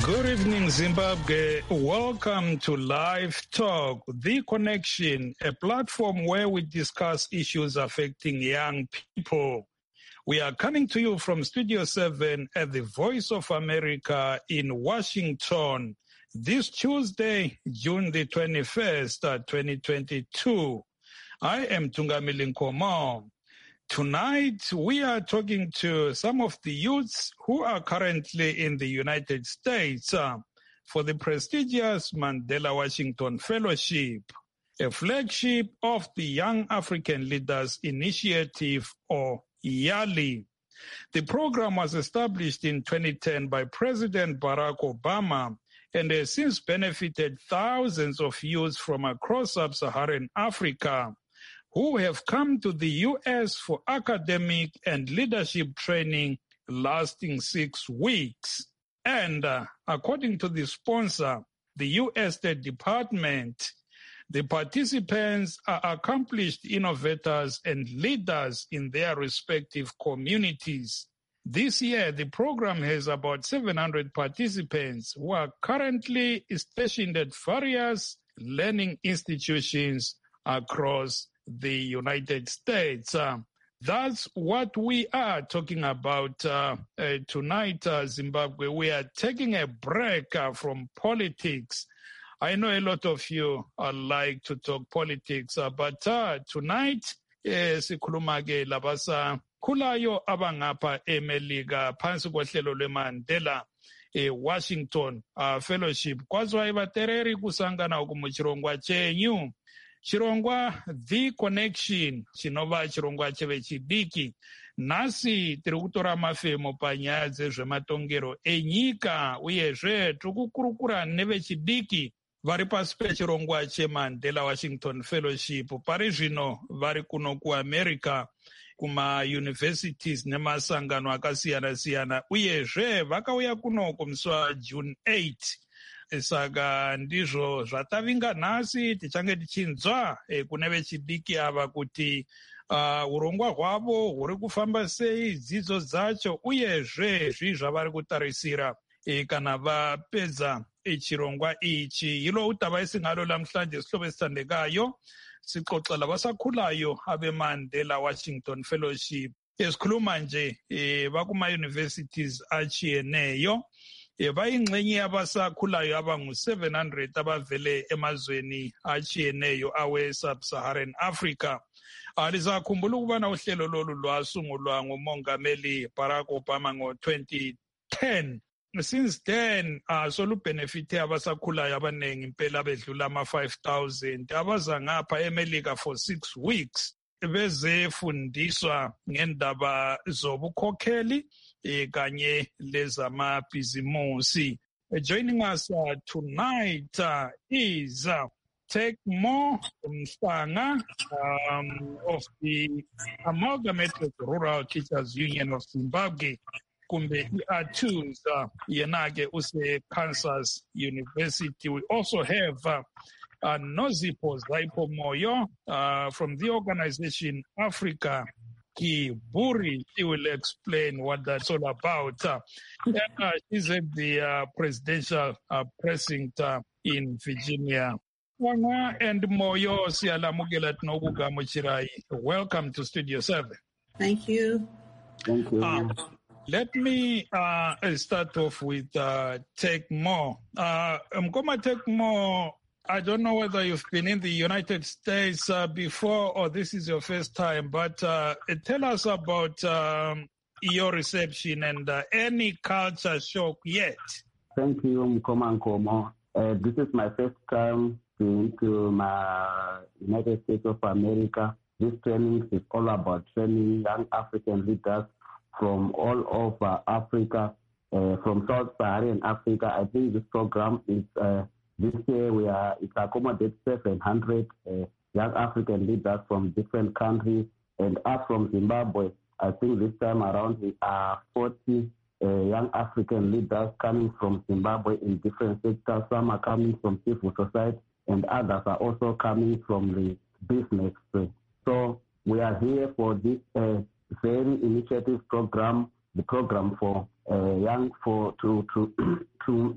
Good evening, Zimbabwe. Welcome to Live Talk, The Connection, a platform where we discuss issues affecting young people. We are coming to you from Studio 7 at the Voice of America in Washington this Tuesday, June the 21st, 2022. I am Tungamili Nkomo. Tonight, we are talking to some of the youths who are currently in the United States for the prestigious Mandela Washington Fellowship, a flagship of the Young African Leaders Initiative, or YALI. The program was established in 2010 by President Barack Obama and has since benefited thousands of youths from across sub-Saharan Africa who have come to the U.S. for academic and leadership training lasting 6 weeks. And according to the sponsor, the U.S. State Department, the participants are accomplished innovators and leaders in their respective communities. This year, the program has about 700 participants who are currently stationed at various learning institutions across the United States. That's what we are talking about tonight, Zimbabwe. We are taking a break from politics. I know a lot of you like to talk politics, but tonight, sikhuluma ke labasa khulayo abangapha eMelika phansi kohlelo lweMandela Washington Fellowship. Kwazwa ibatereri kusangana ukumuchirongwa chenyu. Chirongwa The Connection, chinova chirongwa cheve chidiki. Nhasi tiri kutora mafemo panyaya dzezvematongero enyika uyezve tiri kukurukura nevechidiki vari pasi pechirongwa cheMandela Washington Fellowship. Pari zvino vari kuno kuAmerica kuma-universities nemasangano akasiyana-siyana uyezve vakauya kuno kumusi waJune 8. Saka ndizvo zvatavinga nhasi tichange tichinzwa kune vechidiki ava kuti urongwa hwavo huri kufamba sei, dzidzo dzacho uyezve zvii zvavari kutarisira kana vapedza chirongwa ichi. Yilo udaba esingalo lamhlanje sihlobo esithandekayo sixoxa labasakhulayo abeMandela Washington Fellowship. Esikhuluma nje bakuma-universities achiyeneyo. Bayingxenye yabasakhulayo abangu-700 abavele emazweni achiyeneyo awe-Sub-Saharan Africa. Lisakhumbula ukubana uhlelo lolu lwasungulwa ngumongameli Barack Obama ngo-2010. Since then, solubhenefithe abasakhulayo abaningi impela bedlula ama-5,000 abaza ngapha eMelika for 6 weeks bezefundiswa ngendaba zobukhokheli kanye lezamabhizimusi. Joining us tonight is Tekmo Mhlanga of the Amalgamated Rural Teachers Union of Zimbabwe. Kumbe IATUS yenake use Kansas University. We also have Nozipho Zaipo Moyo from the organization Africa Kiburi. She will explain what that's all about. She's at the presidential precinct in Virginia. And Moyo siyalamukela tinokugamuchirai. Welcome to Studio 7. Thank you. Thank you. Let me start off with Tekmo. Mkoma Tekmo, I don't know whether you've been in the United States before or this is your first time, but tell us about your reception and any culture shock yet. Thank you, Mkoma Nkomo. This is my first time being to my United States of America. This training is all about training young African leaders from all over Africa, from Sub-Saharan Africa. I think this program is this year it accommodates 700 young African leaders from different countries, and us from Zimbabwe. I think this time around we are 40 young African leaders coming from Zimbabwe in different sectors. Some are coming from civil society, and others are also coming from the business. So we are here for this very initiative program, the program for young to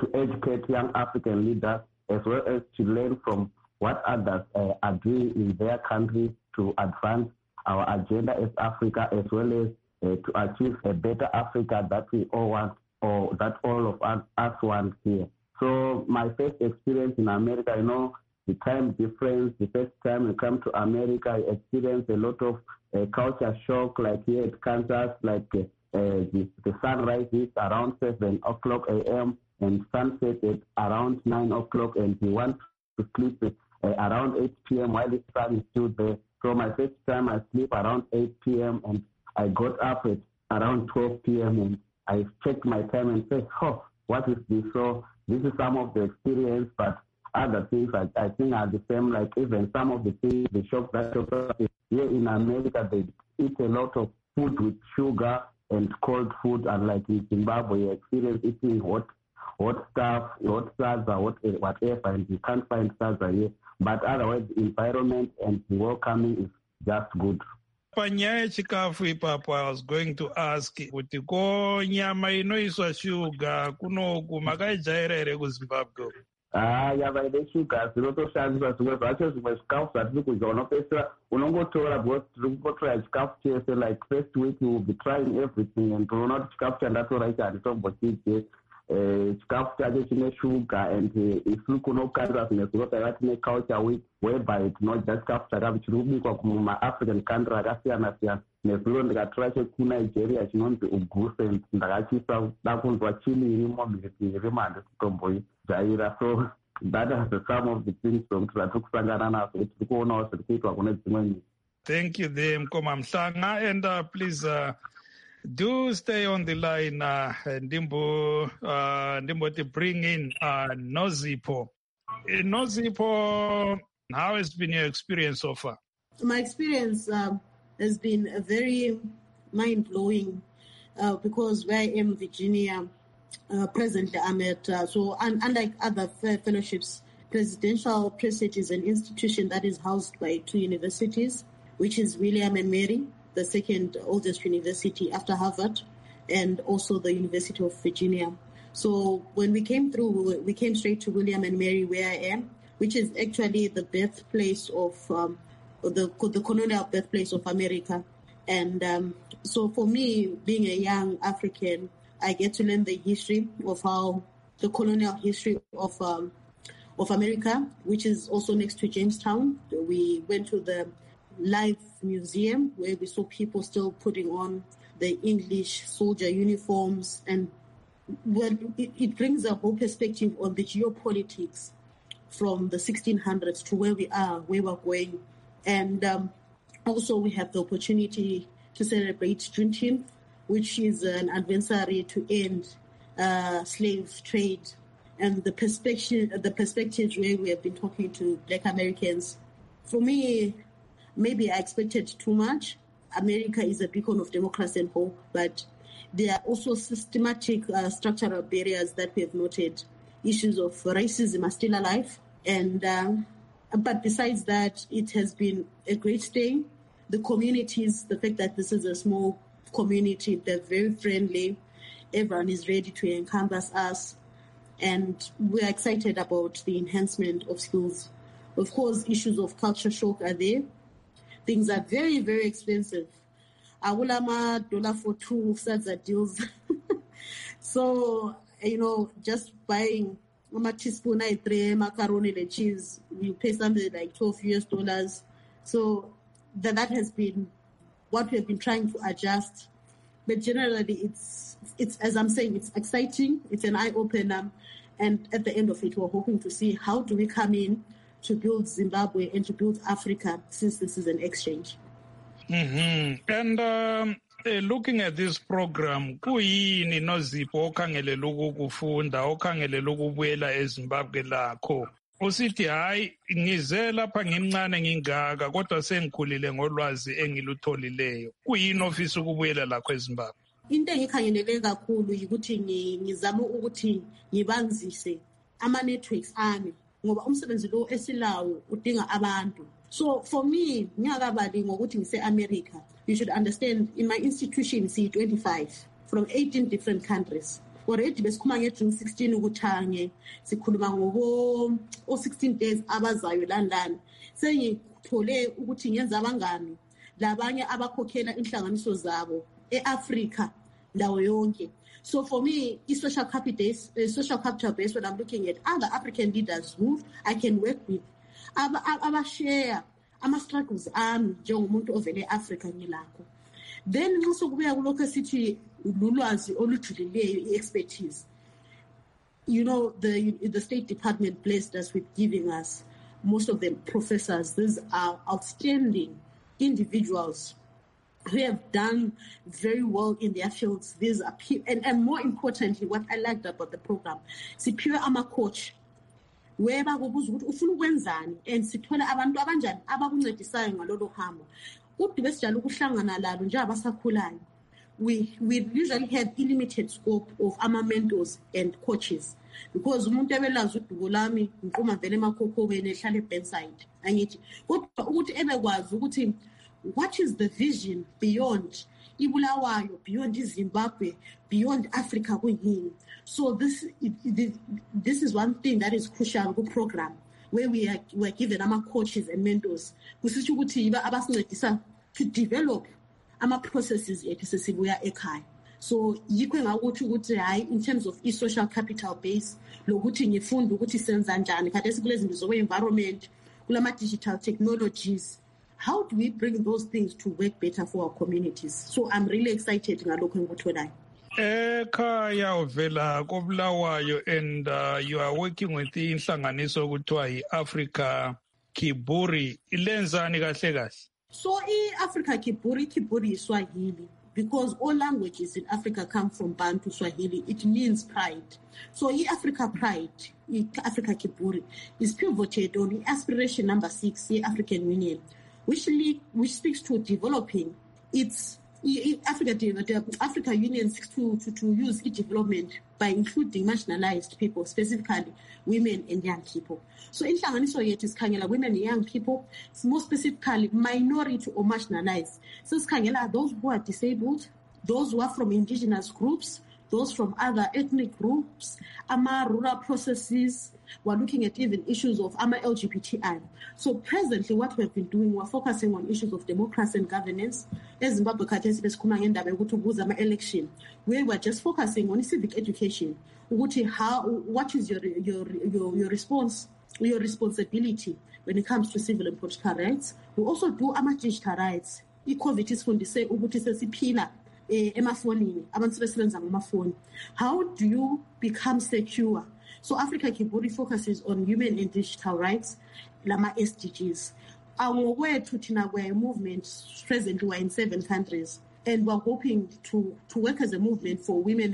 educate young African leaders, as well as to learn from what others are doing in their country to advance our agenda as Africa, as well as to achieve a better Africa that we all want, or that all of us want here. So my first experience in America, the time difference, the first time I come to America, I experienced a lot of culture shock, like here at Kansas, like the sunrise is around 7 o'clock a.m. and sunset at around 9 o'clock, and we want to sleep around 8 p.m. while the sun is still there. So my first time I sleep around 8 p.m. and I got up at around 12 p.m. and I checked my time and said, oh, what is this? So this is some of the experience, but other things I think are the same, like even some of the things, the shops that here in America, they eat a lot of food with sugar and cold food, and like in Zimbabwe, you experience eating hot stuff, hot salsa, whatever, and you can't find salsa here. But otherwise, the environment and the welcoming is just good. Panyaya chikafu ipapo, I was going to ask kuti ko nyama inoiswa shuga kunoku makaijaira here kuZimbabwe? Nyama ine shuga dzinotoshandiswa zvimwe zvacho, zvimwe zvikafu zvatiri kudya unopedzisira unongotora, because tiri kungotora chikafu chese, like first week we will be trying everything, and unoona kuti chikafu chandatora ichi handitombochidye. Chikafu chacho chine shuga, and isu kunokarira zvimwe zviro taiva tine culture week whereby tinodya chikafu chakapi chiri kubikwa kumaafrican country akasiyana siyana. Nezuro ndikatora chekunigeria chinonzi uguse, ndakachisa dakunzwa chili irimo, mhiripiri irimo, handisitomboijaira. So that is some of the things zvatiri kusangana nazo, tiri kuonawo zviri kuitwa kune dzimwe nyika. Thank you there, Mkoma Mhlanga, and please do stay on the line, Ndimbo, to bring in Nozipho. Nozipho, how has been your experience so far? My experience has been very mind-blowing because where I am, Virginia, presently I'm at, unlike other fellowships, Presidential Prestige is an institution that is housed by 2 universities, which is William and Mary, the second oldest university after Harvard, and also the University of Virginia. So when we came through, we came straight to William and Mary, where I am, which is actually the birthplace of the colonial birthplace of America. And so for me, being a young African, I get to learn the history of how the colonial history of America, which is also next to Jamestown. We went to the Life Museum where we saw people still putting on the English soldier uniforms, and well, it brings a whole perspective on the geopolitics from the 1600s to where we are, where we're going. And also we have the opportunity to celebrate Juneteenth, which is an anniversary to end slave trade, and the perspectives where we have been talking to Black Americans. For me, maybe I expected too much. America is a beacon of democracy and hope, but there are also systematic structural barriers that we have noted. Issues of racism are still alive, and but besides that, it has been a great stay. The communities, the fact that this is a small community, they're very friendly. Everyone is ready to encompass us, and we're excited about the enhancement of skills. Of course, issues of culture shock are there. Things are very, very expensive. Awulama $1 for 2 salsa deals. So, just buying a teaspoon of 3 macaroni and cheese, you pay something like $12. So that has been what we have been trying to adjust. But generally, it's as I'm saying, it's exciting. It's an eye-opener. And at the end of it, we're hoping to see how do we come in to build Zimbabwe and to build Africa, since this is an exchange. Mm-hmm. And looking at this program, kuyini Nozipho okhangelela ukufunda, okhangelela ukubuyela eZimbabwe lakho? Usithi hayi ngize lapha ngimncane ngingaka kodwa sengikhulile ngolwazi engilutholileyo. Kuyini ofisa ukubuyela lakho eZimbabwe? Into engikhangelele kakhulu ukuthi ngizama ukuthi ngibanzise ama-networks ami, ngoba umsebenzi lo esilawo udinga abantu. So for me, ngiyakabali ngokuthi ngise-America, you should understand, in my institution, see 25 from 18 different countries. already besikhuluma ngeJune 16 ukuthange sikhuluma ngobo 16 days abazayo London sengithole ukuthi ngenza abangani labanye abakhokhela inhlanganiso zabo eAfrica ndawo yonke. So for me, social capital base, when I'm looking at other African leaders who I can work with, aba share ama struggles njengomuntu ovele eAfrica ngilakho. Then also kubuya kulokho sithi ulwazi olujulileyo, expertise. You know, the State Department blessed us with giving us most of them professors. These are outstanding individuals who have done very well in their fields. These are and more importantly, what I liked about the program, siphiwe ama-coach where bakubuza ukuthi ufuna ukwenzani and sithola abantu abanjani abakuncedisayo ngalolu hambo. Kuthi besijala ukuhlangana lalo nje abasakhulayo. We usually have limited scope of our mentors and coaches because umuntu ebelazi udubo lami ngifuma vele emakhokhoweni ehlala ebendside angithi kodwa ukuthi ebekwazi ukuthi what is the vision beyond Ibulawayo, beyond Zimbabwe, beyond Africa kuyini. So this is one thing that is crucial ku program where we are given our coaches and mentors kusitsho ukuthi iba abasincedisa to develop ama processes ethu sesibuya ekhaya. So yikho engakuthi ukuthi hayi in terms of social capital base lokuthi ngifunda ukuthi senza njani kade sikulezi zinto zokwe environment kulama digital technologies. How do we bring those things to work better for our communities? So I'm really excited ngalokho engikutholayo. Ekhaya uvela koBulawayo and you are working with inhlanganiso okuthiwa yi-Africa Kiburi. Ilenzani kahle kahle? So Africa Kiburi is Swahili because all languages in Africa come from Bantu Swahili. It means pride. So Africa Pride, Africa Kiburi is pivoted on aspiration number 6, African Union, which speaks to developing its Africa Union seeks to use its development by including marginalized people, specifically women and young people. So inhlanganiso yethu sikhangela women and young people, more specifically minority or marginalized. So sikhangela those who are disabled, those who are from indigenous groups, those from other ethnic groups, rural processes. We're looking at even issues of LGBTI. So presently what we've been doing, we're focusing on issues of democracy and governance. As Zimbabwe election, where we're just focusing on civic education. What is your response, your responsibility when it comes to civil and political rights? We also do digital rights. I-COVID is fundise ukuthi sesiphila emafonini, abantu besebenza ngamafoni. How do you become secure? So Africa Kiburi focuses on human and digital rights, lama SDGs. Our way to Tinagwe movement presently we're in 7 countries, and we're hoping to work as a movement for women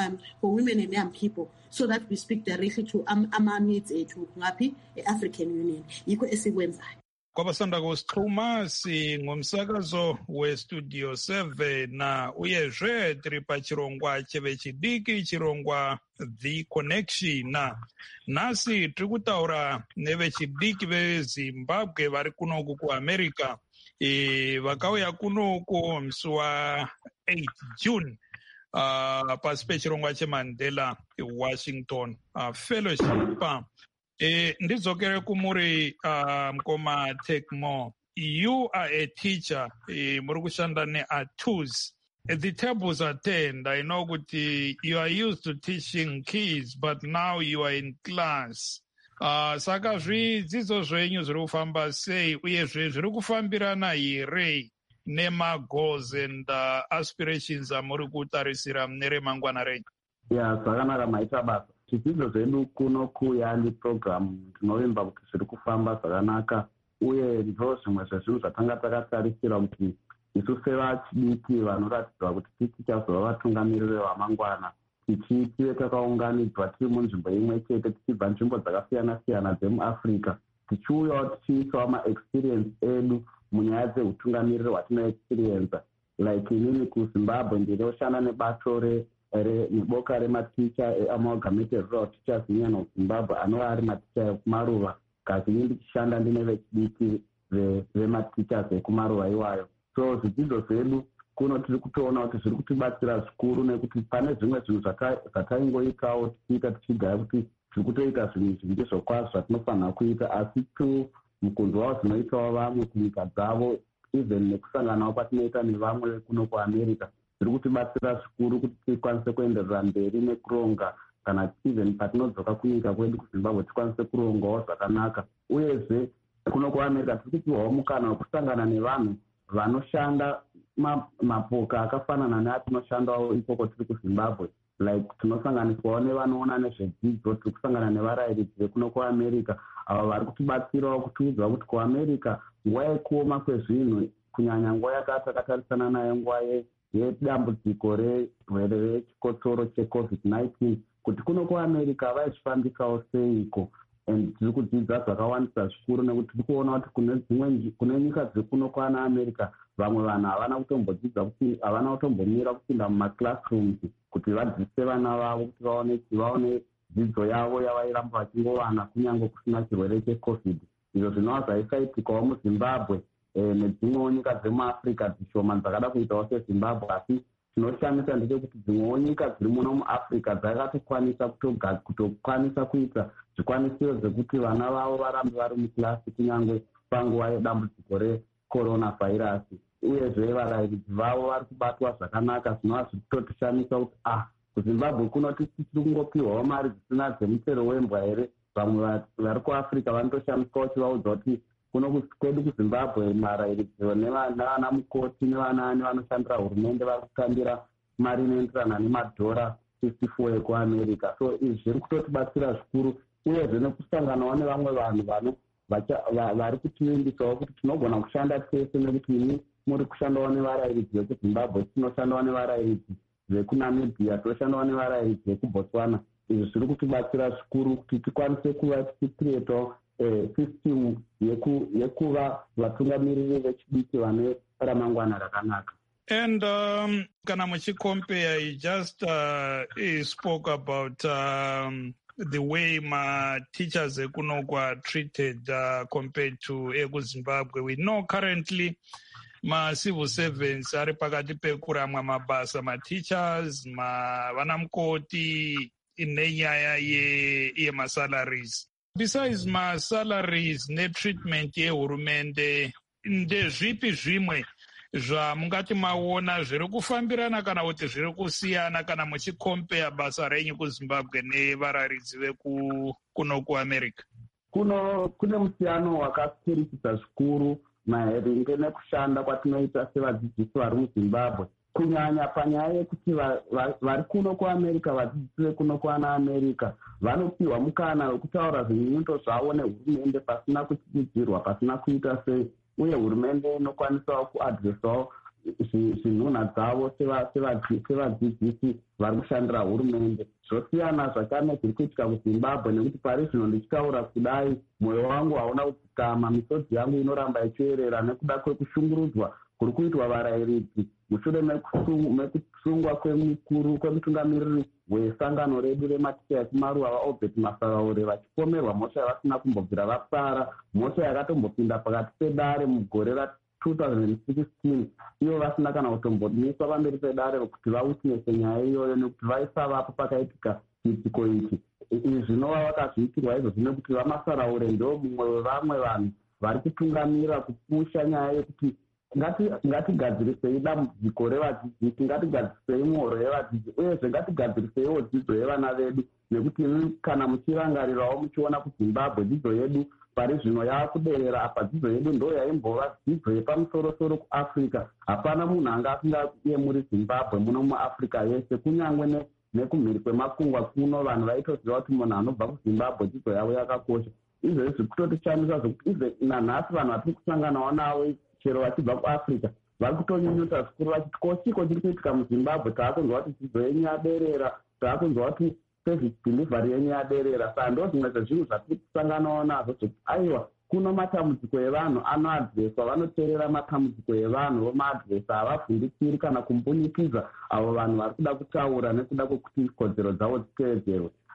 and young people, so that we speak directly to our needs to ngapi African Union. Yiko esikwenzayo. Kwabasanda kusixhuma singumsakazo westudio 7 na uyezve tiri pachirongwa chevechidiki chirongwa The Connection na nasi tiri kutaura nevechidiki vezimbabwe vari kunoku kuamerica vakauya kunoku musi wa 8 June pasi pechirongwa cheMandela Washington fellowship. Ndidzokere kumuri mkoma Tekmo. You are a teacher, muri kushanda ne-ATUS. The tables are turned. I know that you are used to teaching kids, but now you are in class. Saka zvidzidzo zvenyu zviri kufamba sei uyezve zviri kufambirana here nema-goals and aspirations amuri kutarisira neremangwana renyu? Zvakanaka maita basa. Zvidzidzo zvedu kuno kuyali program tinovimba kuti zviri kufamba zvakanaka uye ndo zvimwe zvezvinhu zvatanga takatarisira kuti isu sevachidiki vanoratidza kuti tichazova vatungamiriri vamangwana tive takaunganidzwa tiri munzvimbo imwe chete tichibva nzvimbo dzakasiyana-siyana dzemuafrica tichiuyawo tichiisawo maexperience edu munyaya dzeutungamiriri hwatinoexperienza. Like inini kuzimbabwe ndinoshanda nebato neboka rematicha eamalgamated rural teachers union of Zimbabwe anova ari maticha ekumaruva kazhinji ndichishanda ndine vechidiki vematichers ekumaruva iwayo. So zvidzidzo zvedu kuno tiri kutoona kuti zviri kutibatsira zvikuru nekuti pane zvimwe zvinhu zvataingoitawo tichiita tichigaya kuti tiri kutoita zvinhu zvingi zvokwazvo zvatinofanira kuita, asi mukunzwawo zvinoitawo vamwe kunyika dzavo, even nekusanganawo kwatinoita nevamwe kuno kuamerica zviri kutibatsira zvikuru kuti tikwanise kuenderera mberi nekuronga, kana even patinodzoka kunyika kwedu kuzimbabwe tikwanise kurongawo zvakanaka. Uyezve kuno kuamerica tiri kupiwawo mukana wekusangana nevanhu vanoshanda mapoka akafanana neatinoshandawo ikoko tiri kuzimbabwe, like tinosanganiswawo nevanoona nezvedzidzo, tiri kusangana nevarayiridzi vekuno kuamerica avo vari kutibatsirawo kutiudza kuti kuamerica nguva yekuoma kwezvinhu, kunyanya nguva yakatatarisana nayo nguva yedambudziko rerwere rechikotsoro checovid-19, kuti kuno kuamerica vaizvifambisawo seiko. And tiri kudzidza zvakawandisa zvikuru nekuti tiri kuona kuti kune nyika dzekuno kwana america vamwe vanhu havana kutombodzidza kuti havana kutombomira kupinda mumaclassrooms kuti vadzidzise vana vavo kuti vaone dzidzo yavo yavairamba vachingowana kunyange kusina chirwere checovid. Izvo zvinova zvaisaitika muzimbabwe nedzimwewo nyika dzemuafrica dzishoma dzakada kuitawo sezimbabwe, asi chinoshamisa ndechekuti dzimwewo nyika dziri muno muafrica dzakatokwanisa kutokwanisa kuita zvikwanisiro zvekuti vana vavo varambe vari mukilasi kunyange panguva yedambudziko recorona virus. Uyezve varayiridzi vavo vari kubatwa zvakanaka, zvinova zvitotishamisa kuti kuzimbabwe kuno tiri kungopiwawo mari dzisina dzemuchero wembwa here. Vamwe vari kuafrica vanotoshamiswawo chivaudza kuti kuno kwedu kuzimbabwe marayiridzi nevana mukoti nevanani vanoshandira hurumende vari kutambira mari inoenderana nemadhora 54 ekuamerica. So izvi zviri kutotibatsira zvikuru, uyezve nekusanganawo nevamwe vanhu vari kutivimbisawo kuti tinogona kushanda tese, nekuti imi muri kushandawo nevarayiridzi vekuzimbabwe, tinoshandawo nevarayiridzi vekunamibia, toshandawo nevarayiridzi vekubotswana. Izvi zviri kutibatsira zvikuru kuti tikwanise kuva tichikiretawo system yekuva vatungamiriri vechidiki vane ramangwana rakanaka. And kana muchicompare, you just spoke about the way my teachers ekunoku are treated compared to ekuzimbabwe. We know currently civil servants ari pakati pekuramwa mabasa, teachers, vanamukoti nenyaya yemasalaries. Besides masalaries netreatment yehurumende, ndezvipi zvimwe zvamungati maona zviri kufambirana kana kuti zviri kusiyana kana muchikompea basa renyu kuzimbabwe nevarayiridzi vekuno kuamerica? Kune musiyano wakakurikisa zvikuru maringe nekushanda kwatinoita sevadzidzisi vari muzimbabwe, kunyanya panyaya yekuti vari kuno kuamerica, vadzidzisi vekuno kuana america vanopiwa mukana wekutaura zvinyunyuto zvavo nehurumende pasina kutyisidzirwa, pasina kuita sei, uye hurumende inokwanisawo kuadresawo zvinhuna dzavo sevadzidzisi vari kushandira hurumende. Zvosiyana zvakare nezviri kuitika kuzimbabwe, nekuti pari zvino ndichitaura kudai mwoyo wangu hauna kudzikama, misodzi yangu inoramba ichierera nekuda kwekushungurudzwa kuri kuitwa varayiridzi mushure mekusungwa kwemutungamiriri wesangano redu rematicha ekumaruva vaobert masavaure vachipomerwa mhosva yavasina kumbobvira vapara, mhosva yakatombopinda pakati pedare mugore ra2016, ivo vasina kana kutombomiswa pamberi pedare kuti vawitnese nyaya iyoyo nekuti vaisavapo pakaitika chiitiko ichi. Izvi zvinova vakazviitirwa izvo nekuti vamasaraure ndo mumwe wevamwe vanhu vari kutungamira kupusha nyaya yekuti ngatigadzirisei dambudziko revadzidzisi, ngatigadzirisei muhoro yevadzidzi, uyezve ngatigadziriseiwo dzidzo yevana vedu, nekuti kana muchirangarirawo muchiona kuzimbabwe dzidzo yedu pari zvino yava kuderera apa. Dzidzo yedu ndo yaimbova dzidzo yepamusorosoro kuafrica. Hapana munhu anga asingayemuri zimbabwe muno muafrica yese, kunyangwe nekumhiri kwemakungwa kuno vanhu vaitoziva kuti munhu anobva kuzimbabwe dzidzo yavo yakakosha. Izvozvi zviri kutotichamisa zvokuti izve nanhasi vanhu vatiri kusanganawo navo chero vachibva kuafrica vari kutonyunyuta zvikuru vachiti kochiko chiri kuitika muzimbabwe, taakunzwa kuti dzidzo yenyu yaderera, taakunzwa kuti service delivery yenyu yaderera. Saka ndo zvimwe zvezvinhu zvatiri kusanganawo nazvo zvokuti aiwa kuno matambudziko evanhu anoadreswa, vanoteerera matambudziko evanhu vomaadresa, havavhundikiri kana kumbunikidza avo vanhu vari kuda kutaura nekuda kwekuti kodzero dzavo dzitevedzerwe.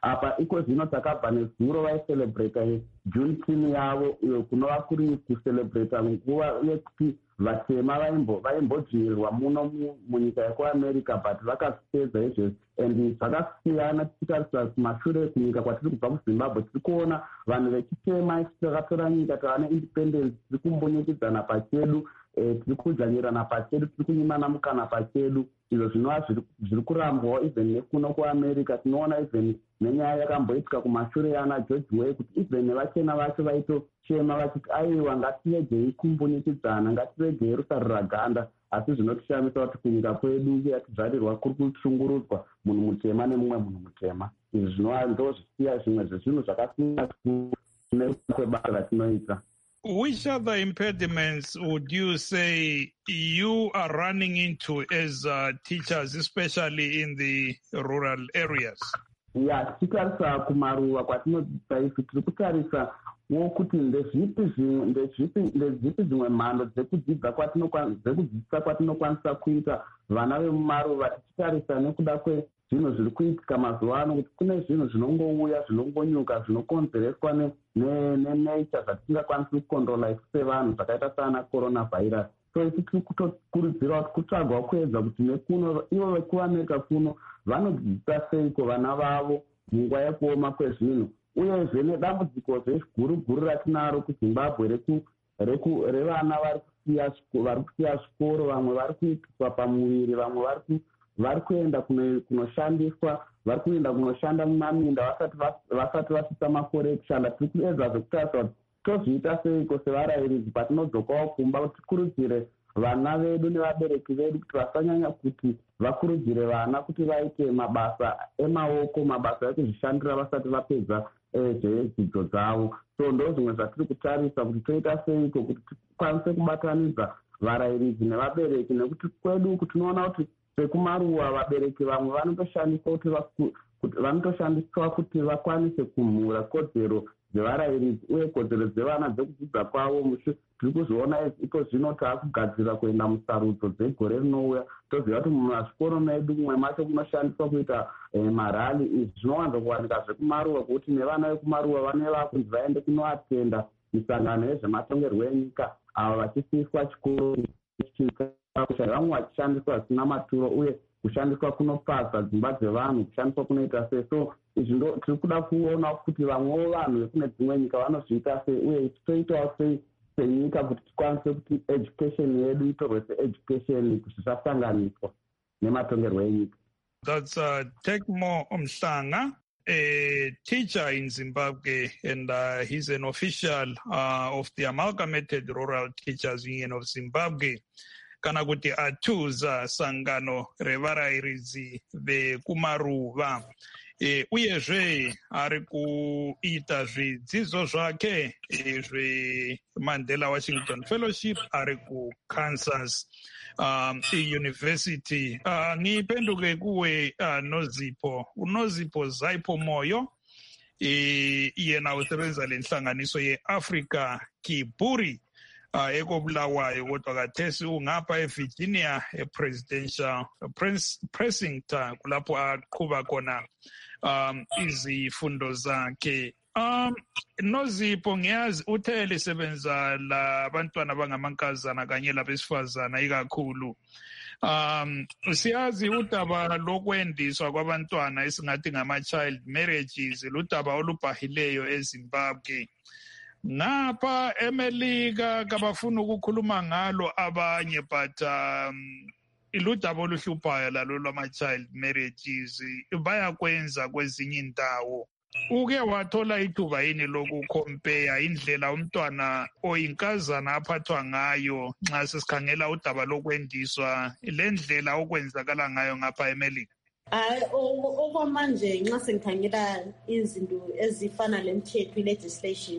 apa iko zvino takabva nezuro vaicelebrata Juneteenth yavo iyo kunova kuri kucelebrata nguva yekuti vatema vaimbodzvinyirwa muno munyika yekuamerica but vakazvipedza izvezvi and zvakasiyana tichitarisa kumashure kunyika kwatiri kubva kuzimbabwe tiri kuona vanhu vechitema isi takatora nyika tava neindependence tiri kumbunyikidzana pachedu tiri kudzvanyirana pachedu tiri kunyimana mukana pachedu izvo zvinova zviri kurambwawo even nekuno kuamerica tinoona even nenyaya yakamboitika kumashure yana George Way kuti even nevachena vacho vaitochema vachiti aiwa ngatiregei kumbunyikidzana ngatiregei rusarura ganda asi zvinotishamisa kuti kunyika kwedu yatibvarirwa kuri kushungurudzwa munhu mutema nemumwe munhu mutema izvi zvinova ndozvisiya zvimwe zvezvinhu zvakasiyana kwebasa ratinoita. Which other impediments would you say you are running into as teachers, especially in the rural areas? Tichitarisa kumaruwa kwatinodzidza isu tiri kutarisa wokuti ndezvipi dzimwe mhando dzekudzidzisa kwatinokwanisa kuita vana vemumaruva tichitarisa nekuda kwezvinhu zviri kuitika mazuva ano kuti kune zvinhu zvinongouya zvinongonyuka zvinokonzereswa nenature zvatisingakwanisi kukontrola isu sevanhu zvakaita saana coronavirus. So isi tiri kutokurudzira kuti kutsvagwa kuedza kuti nekuno ivo vekuamerica kuno vanodzidzisa seiko vana vavo munguva yekuoma kwezvinhu uyezve nedambudziko zveziguruguru ratinaro kuzimbabwe revana vari kusiya zvikoro vamwe vari kuitiswa pamuviri vamwe vari kuenda kunoshandiswa vari kuenda kunoshanda mumaminda vasati vasvitsa makore ekushanda. tiri kuedza zvekutarisa kuti tozviita seiko sevarairidzi patinodzokawo kumba kuti tikurudzire vana vedu nevabereki vedu kuti vasanyanya kuti vakurudzire vana kuti vaite mabasa emaoko mabasa ekuzvishandira vasati vapedza zvedzidzo dzavo. So ndo zvimwe zvatiri kutarisa kuti toita seiko kuti tikwanise kubatanidza varairidzi nevabereki nekuti kwedu tinoona kuti sekumaruwa vabereki vamwe vanotoshandiswa kuti vakwanise kumhura kodzero dzevarairidzi uye kodzero dzevana dzekudzidza kwavo. Tiri kuzviona iko zvino taakugadzira kuenda musarudzo dzegore rinouya toziva kuti mumazvikoro medu mumwe macho kunoshandiswa kuita marali. Izvi zvinowanza kuwanika zvekumaruwa kuti nevana vekumaruwa vaneva kunzi vaende kunoatenda misangano yezvematongerwo enyika avo vachisiyiswa chikoro vamwe vachishandiswa zvisina maturo uye kushandiswa kunopasa dzimba dzevanhu kushandiswa kunoita sei. So izvi ndo tiri kuda kuona kuti vamwewo vanhu vekune dzimwe nyika vanozviita sei uye toitawo sei senyika kuti tikwanise kuti education yedu itorwe seeducation kuti zvisasanganiswa nematongerwo enyika. That's Tekmo Mhlanga, a teacher in Zimbabwe, and he's an official of the Amalgamated Rural Teachers Union of Zimbabwe. Kana kuti atuza sangano revarairidzi vekumaruva. Uyezve ari kuita zvidzidzo zvake zveMandela Washington Fellowship ari kuKansas University. Nipenduke kuwe Nozipo Zaipo Moyo, yena usebenza lenhlanganiso yeAfrica Kiburi ekobulawayo kodwa kathesi ungapha eVirginia epresidential precinct kulapho aqhuba khona izifundo zakhe. Nozipho ngiyazi uthe lisebenza labantwana abangamankazana kanye labesifazana ikakhulu. Siyazi udaba lokwendiswa kwabantwana esingathi ngama-child marriages ludaba olubhahileyo eZimbabwe. Ngapha eMelika kabafuna ukukhuluma ngalo abanye but iludaba oluhluphayo lalo lwama-child marriages bayakwenza kwezinye indawo. Uke wathola ithuba yini lokukhompeya indlela umntwana oyinkazana aphathwa ngayo nxa sesikhangela udaba lokwendiswa le ndlela okwenzakala ngayo ngapha eMelika? Okwamanje nxa sengikhangela izinto ezifana lemthetho i-legislation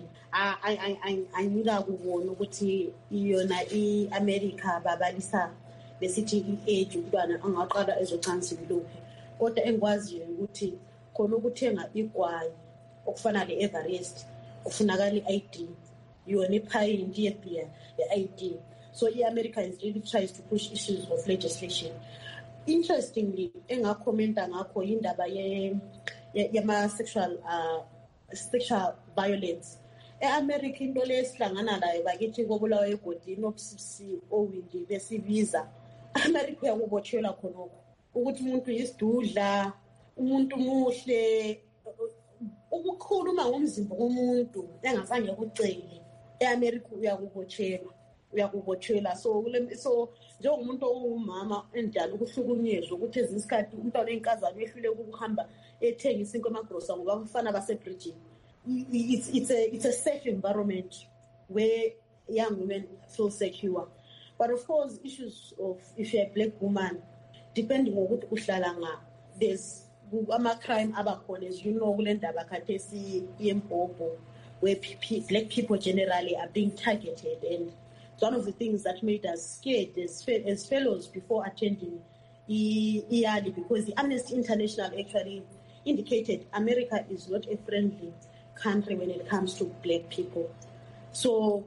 angika kubona ukuthi iyona i-America babalisa besithi i-age umntwana angaqala ezocansini lokhu. Kodwa engikwaziyo ukuthi khona ukuthenga igwayi okufana le-Everest kufunakala i-ID yona ipint yebeer ye-ID. So i-America is really tries to push issues of legislation. Interestingly, engakhomenta ngakho indaba yama-sexual violence. E-America into lesihlangana layo bakithi kobulawa egodini obusisi owindi besibiza. America uyakubotshelwa khonokho ukuthi umuntu yisidudla, umuntu muhle, ukukhuluma ngomzimba womuntu engazange kucele. E-America uyakubotshelwa so njengomuntu ongumama endala ukuhlukunyezwa ukuthi ezinye isikhathi umntwana oyinkazana ehlule ukuhamba ethengisa inkwe emagrosa ngoba abafana basebridging. It's a safe environment where young women feel secure. But of course, issues of if you're a black woman, depending on what uhlala nga, there's ama-crime abakhona, as you know, kule ndaba khathesi yempopo, where black people generally are being targeted. And it's one of the things that made us scared as fellows before attending EALI, because the Amnesty International actually indicated America is not a friendly country when it comes to black people. So,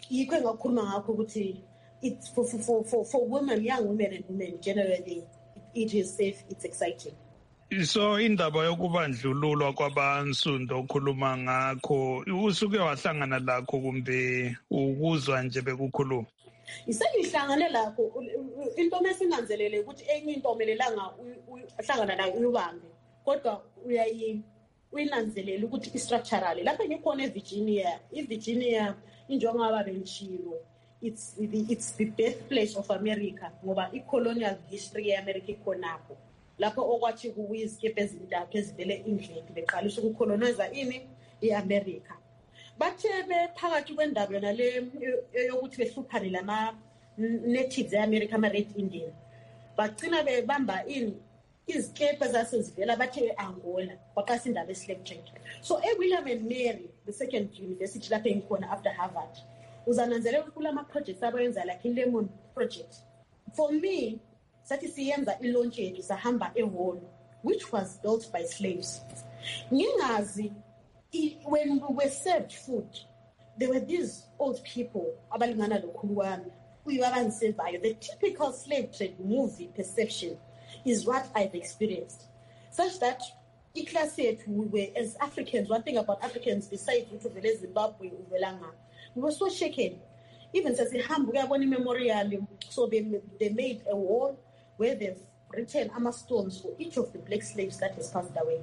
it's for women, young women and women generally, it is safe, it's exciting. So indaba yokubandlululwa kwabansundu okhuluma ngakho usuke wahlangana lakho kumbe ukuzwa nje bekukhuluma? Isengihlangane lakho into mesinanzelele ukuthi enye into omelelanga uhlangana nayo uyibambe kodwa uyinanzelele ukuthi istructurally lapha ngikhona eVirginia injongaba benchilo it's the birthplace of America ngoba i-colonial history ye-America ikhonapho lapho okwathi kuwizikepe ezintathu ezivele indlela beqalisa ukukoloniza i-America. Bathe bephakathi kwendaba yona le yokuthi behluphane lama-natives e-America, ama-Red Indian, bagcina bebamba izikepe zasezivela bathe e-Angola kwaqasa indaba ye-slave trade. So William and Mary, the second university lapho engikhona after Harvard, uzananzelela ukuthi kula ma-projects abayenza like i-Lemon project. For me, sathi siyenza i-launch yethu sahamba ehall, which was built by slaves. Ngingazi, when we were served food, there were these old people, abalingana lokhulwami, uyabangisevayo. The typical slave trade movie perception is what I've experienced. Such that, i-class yethu, we were, as Africans, one thing about Africans, besides Zimbabwe, we were so shaken. Even since the Hamburg memorial, so they made a wall where they've written stones for each of the black slaves that has passed away.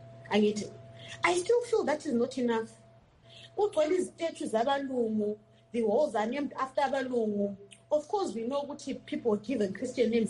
I still feel that is not enough. When these statues Abalungu, the walls are named after Abalungu. Of course, we know what people given Christian names,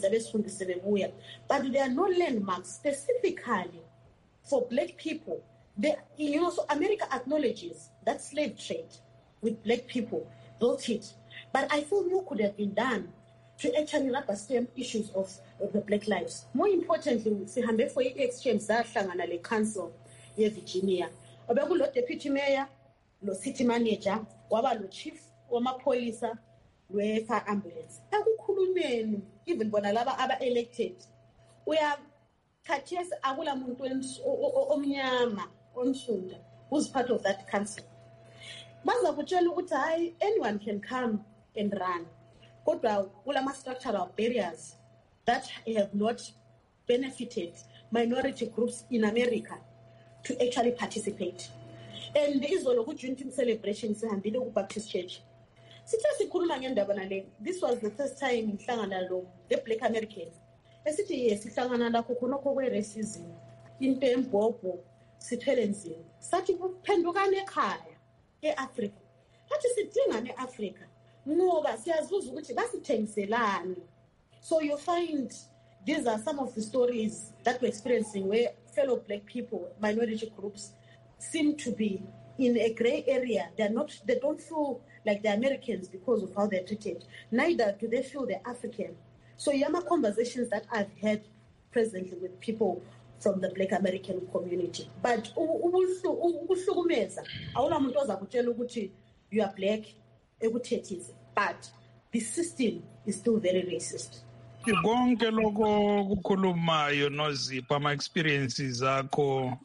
but there are no landmarks specifically for black people. So America acknowledges that slave trade with black people built it. But I feel more could have been done to actually rubber stamp issues of the black lives. More importantly, sihambe for exchange zahlangana le council ye Virginia. Obekulo deputy mayor, lo city manager, kwaba lo chief wamaphoyisa lwe-fire ambulance. Ekukhulumeni even bona laba aba-elected. Khathesi akula muntu omnyama onsunda who's part of that council. Baza kutshela ukuthi hayi anyone can come and run. Kodwa kulama structural barriers that have not benefited minority groups in America to actually participate. And izolo ku-Juneteenth celebration sihambile ku-Baptist Church. Sithe sikhuluma ngendaba nale. This was the first time ngihlangana lo the black Americans. Esithi yes sihlangana lakho khonokho kwe-racism. Into embhobho sithwele nzima. Sathi kuphendukane ekhaya e-Africa. Hathi sidingane e-Africa. Ngoba siyazuza ukuthi basithengiselani. So you find these are some of the stories that we're experiencing where fellow black people, minority groups, seem to be in a gray area. They don't feel like they're Americans because of how they're treated. Neither do they feel they're African. So yama conversations that I've had presently with people from the black American community. But ukuhlukumeza awula muntu ozakutshela ukuthi you are black ekuthethize. But the system is still very racist. Konke lokho kukhulumayo noZipho ama experiences akho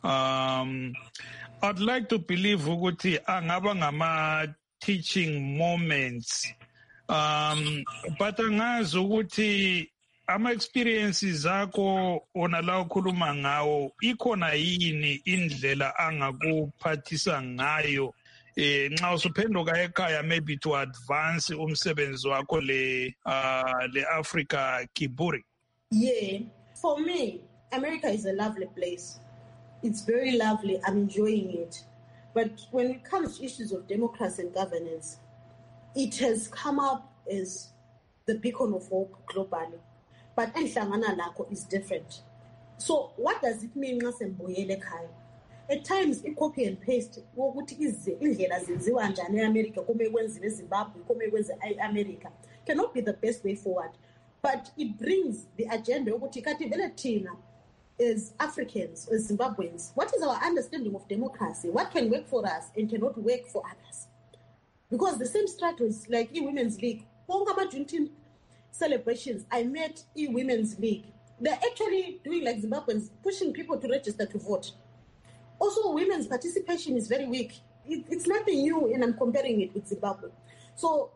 I'd like to believe ukuthi angaba ngama teaching moments but angazi ukuthi ama-experiences akho ona la ukhuluma ngawo ikhona yini indlela angakuphathisa ngayo nxa usuphenduka ekhaya maybe to advance umsebenzi wakho le-Africa Kiburi? Yeah, for me, America is a lovely place. It's very lovely. I'm enjoying it. But when it comes to issues of democracy and governance, it has come up as the beacon of hope globally. But Enhlangana Lakho is different. So what does it mean? At times, I copy and paste ukuthi indlela zenziwa njani eAmerica kome kwenziwe eZimbabwe kome kwenziwe eAmerica cannot be the best way forward. But it brings the agenda ukuthi kathi vele thina as Africans, as Zimbabweans, what is our understanding of democracy? What can work for us and cannot work for others? Because the same strategies like Women's League, Juneteenth celebrations, I met Women's League. They're actually doing like Zimbabweans, pushing people to register to vote. Also, women's participation is very weak. It's nothing new, and I'm comparing it with Zimbabwe. So,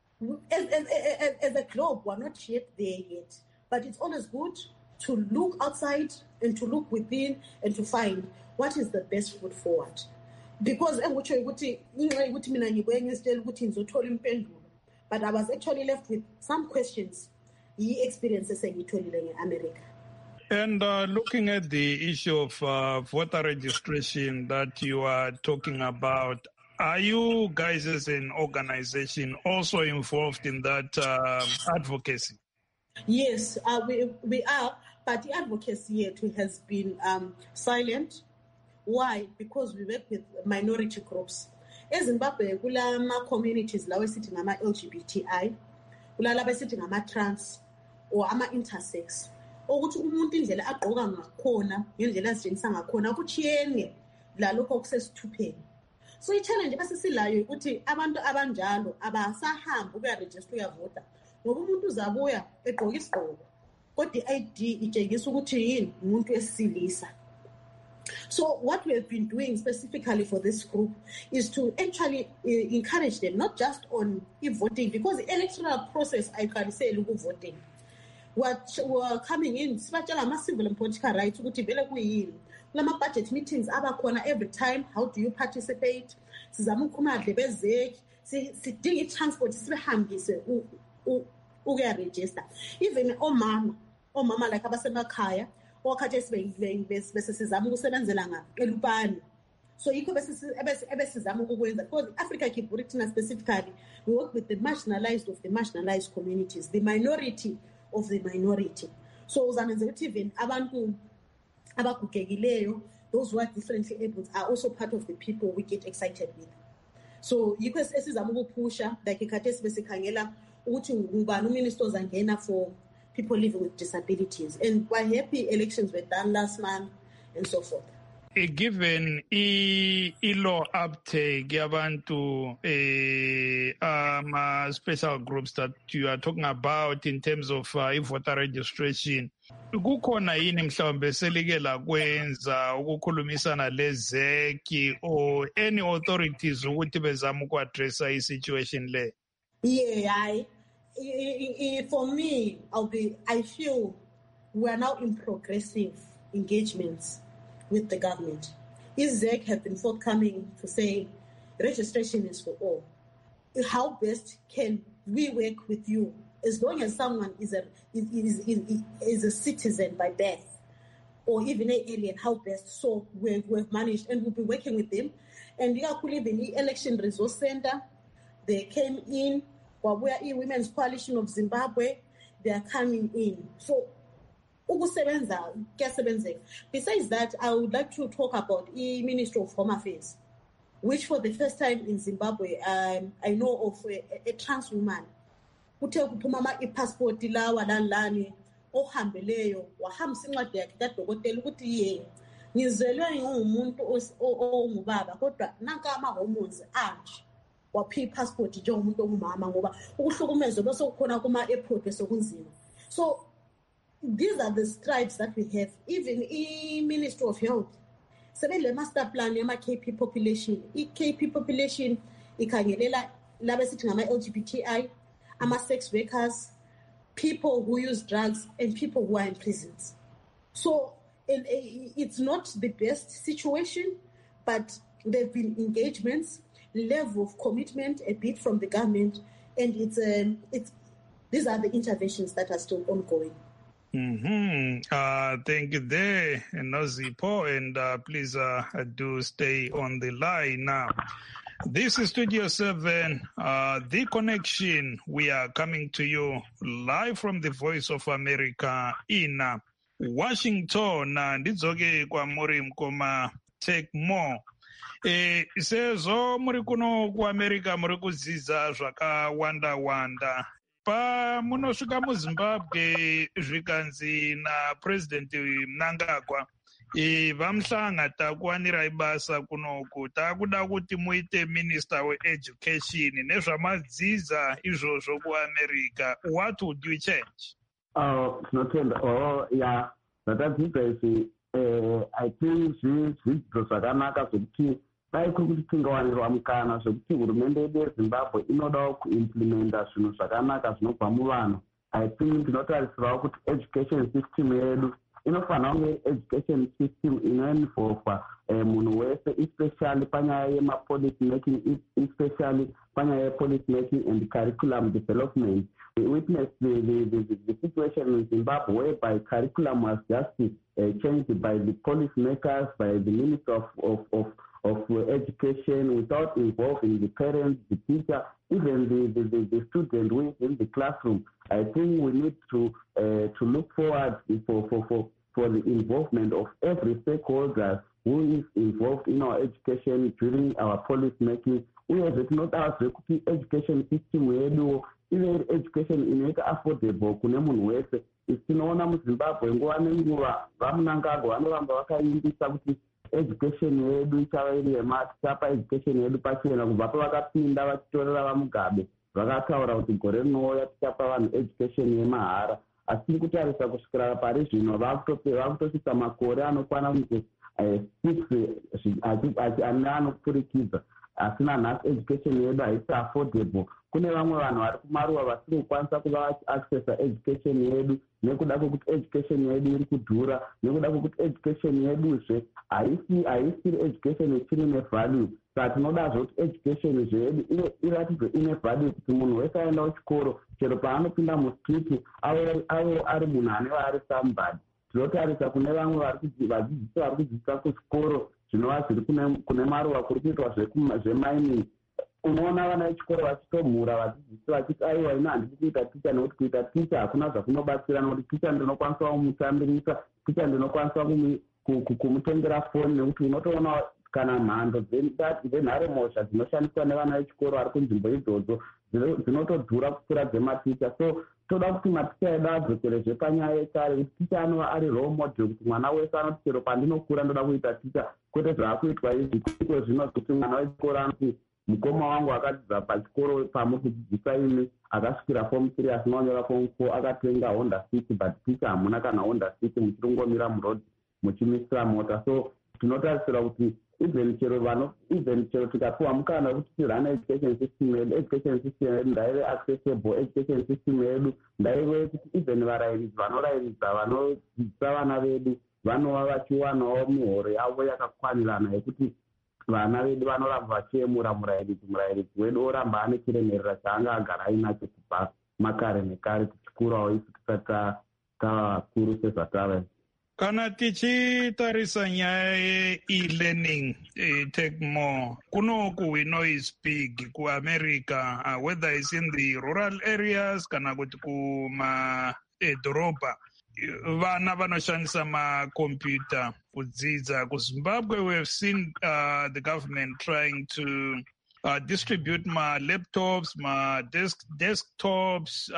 as a globe, we're not yet there yet. But it's always good to look outside and to look within and to find what is the best foot forward. Because but I was actually left with some questions, experiences in America. And looking at the issue of voter registration that you are talking about, are you guys as an organization also involved in that advocacy? Yes, we are, but the advocacy yet has been silent. Why? Because we work with minority groups. In Zimbabwe, kulama communities lawe sithi ngama LGBTI, kulala sithi ngama trans or ama intersex. Ukuthi umuntu indlela agqoka ngakhona ngendlela azitshengisa ngakhona kuchiyene la lokho okusesithupheni. So i-challenge basisilayo ukuthi abantu abanjalo abasahamba ukuyaregister uyavota ngoba umuntu uzabuya egqoka isigqoko kodwa i-ID itshengisa ukuthi yini umuntu wesilisa. So what we have been doing specifically for this group is to actually encourage them not just on voting, because the electoral process I can say voting. What were coming in, civil and political rights, lama budget meetings abakhona every time. How do you participate? Sizamukuma dlebezeki, sidinga transport sibehambise ukuyaregister. Even omama like abasemakhaya okhathi bese sizama ukusebenzela ngaelupani. So yikho ebesizama ukukwenza because Africa Kiburi specifically we work with the marginalized of the marginalized communities, the minority of the minority. So uzanenzela ukuthi even abantu abagugekileyo, those who are differently able are also part of the people we get excited with. So yikho esizama ukupusha like ikhathi besikhangela ukuthi ngubani uminister ozangena for people living with disabilities, and we're happy elections were done last month and so forth. Given law uptake yabantu special groups that you are talking about in terms of voter registration, kukhona yini mhlawumbe selike lakwenza ukukhulumisana lezeki or any authorities ukuthi bezama ukuaddressa i-situation le? Yeah, for me, I feel we are now in progressive engagements with the government. ISEC have been forthcoming to say registration is for all. How best can we work with you as long as someone is a citizen by birth or even an alien? How best? So we've managed, and we'll be working with them. And we are in the Election Resource Center. They came in. We are Women's Coalition of Zimbabwe. They are coming in. So, besides that, I would like to talk about the Ministry of Home Affairs, which for the first time in Zimbabwe, I know of a trans woman who tells me passport lawa lani ohambeleyo wahambisa incwadi yakhe kadokotela ukuthi yena ngizelwe ngumuntu ongubaba kodwa nanka ama hormones anje waphi passport njengomuntu ongumama ngoba ukuhlukumezwa bese kukhona kuma airport besokunzima. So these are the strides that we have. Even Ministry of Health sebele master plan yama KP population. KP population ikhangelela laba sithi ngama LGBTI, ama sex workers, people who use drugs and people who are in prisons. So it's not the best situation, but there have been engagements, level of commitment, a bit from the government, and these are the interventions that are still ongoing. Thank you there, Nozipho, and please do stay on the line now. This is Studio 7, The Connection. We are coming to you live from the Voice of America in Washington. Ndidzoke kwamuri mkoma Take More. Sezvo muri kuno kuAmerica muri kudzidza zvakawanda-wanda. Pamunosvika muZimbabwe zvikanzi naPresident Mnangagwa vamuhlanga takuwanirai basa kunoku takuda kuti muite Minister weEducation nezvamadzidza izvozvo kuAmerica. What would you change? Tinotenda zvatadzidza izvi I think zvidzidzo zvakanaka zvokuti dai kuri kuti tingawanirwa mukana zvokuti hurumende yedu yeZimbabwe inodawo kuimplementa zvinhu zvakanaka zvinobva muvanhu. I think tinotarisirawo kuti education system yedu inofanira kunge education system inoinvolva munhu wese, especially panyaya yemapolicy making, especially panyaya yepolicy making and curriculum development. We witnessed the situation in Zimbabwe whereby curriculum was just changed by the policy makers, by the Minister of Education, without involving the parents, the teacher, even the student who is in the classroom. I think we need to look forward for the involvement of every stakeholder who is involved in our education during our policy making. We have not asked the education system yedu ive education inoita affordable kune munhu wese. Tinoona muZimbabwe nguva nenguva vaMnangagwa vanoramba vakaimbisa kuti education yedu ichava iri yemati, tichapa education yedu pachena. Kubva pavakapinda vachitorera vaMugabe vakataura kuti gore rinouya tichapa vanhu education yemahara. Asi tiri kutarisa kusvikira pari zvino vakutosvitsa makore anokwana kuti 6 anopfurikidza. Asi nanhasi education yedu haisi affordable. Kune vamwe vanhu vari kumaruwa vasiri kukwanisa kuva vachiaccessa education yedu nekuda kwekuti education yedu iri kudhura, nekuda kwekuti education yeduzve haisiri education ichiri nevalue. Saka tinodazvo kuti education zvedu iratidzwe ine value, kuti munhu wese aenda kuchikoro chero paanopinda mustreet ave ari munhu aneva ari somebody. Tinotarisa kune vamwe vadzidzisi vari kudzidzisa kuchikoro zvinova zviri kune maruwa kuri kuitwa zvemining. Unoona vana vechikoro vachitomhura vadzidzisi vachiti aiwa ino handisi kuita ticha nekuti kuita ticha hakuna zvakunobatsira, nekuti ticha ndinokwanisa kumutambirisa, ticha ndinokwanisa kumutengera foni, nekuti unotoona kana mhando dzenharemozha dzinoshandiswa nevana vechikoro vari kunzvimbo idzodzo dzinotodhura kupfuura dzematicha. So toda kuti maticha edu adzokerezve panyaya yekare, kuti ticha anova ari role model, kuti mwana wese anoti chero pandinokura ndoda kuita ticha, kwete zvaakuitwa izvi. Kuitwe zvino kuti mwana wechikoro anoti mukoma wangu akadzidza pachikoro pamuri kudzidzisa imi, akasvikira form 3 asina kunyora form 4 akatenga Honda City, but ticha hamuna kana Honda City, muchirongomira muroad muchimisira mota. So tinotarisira kuti even chero tikapiwa mukana wekuti tirane education system yedu ndaive accessible, education system yedu ndaive kuti even varairidzi vanorayiridza vanodzidzisa vana vedu vanova vachiwanawo mihoro yavo yakakwanirana yekuti vana vedu vanoramba vachiyemura murayiridzi wedu oramba ane chiremerera chaanga agara ainacho kubva makare nekare tichikurawo isu tisati tavakuru sezvatava. Kana tichitarisa nyaya ye-e-learning, Take More, kunoku we know is big kuAmerica, whether it's in the rural areas kana kuti kumadhorobha. Vana vanoshandisa makompyuta kudzidza. KuZimbabwe we have seen the government trying to distribute laptops, desktops,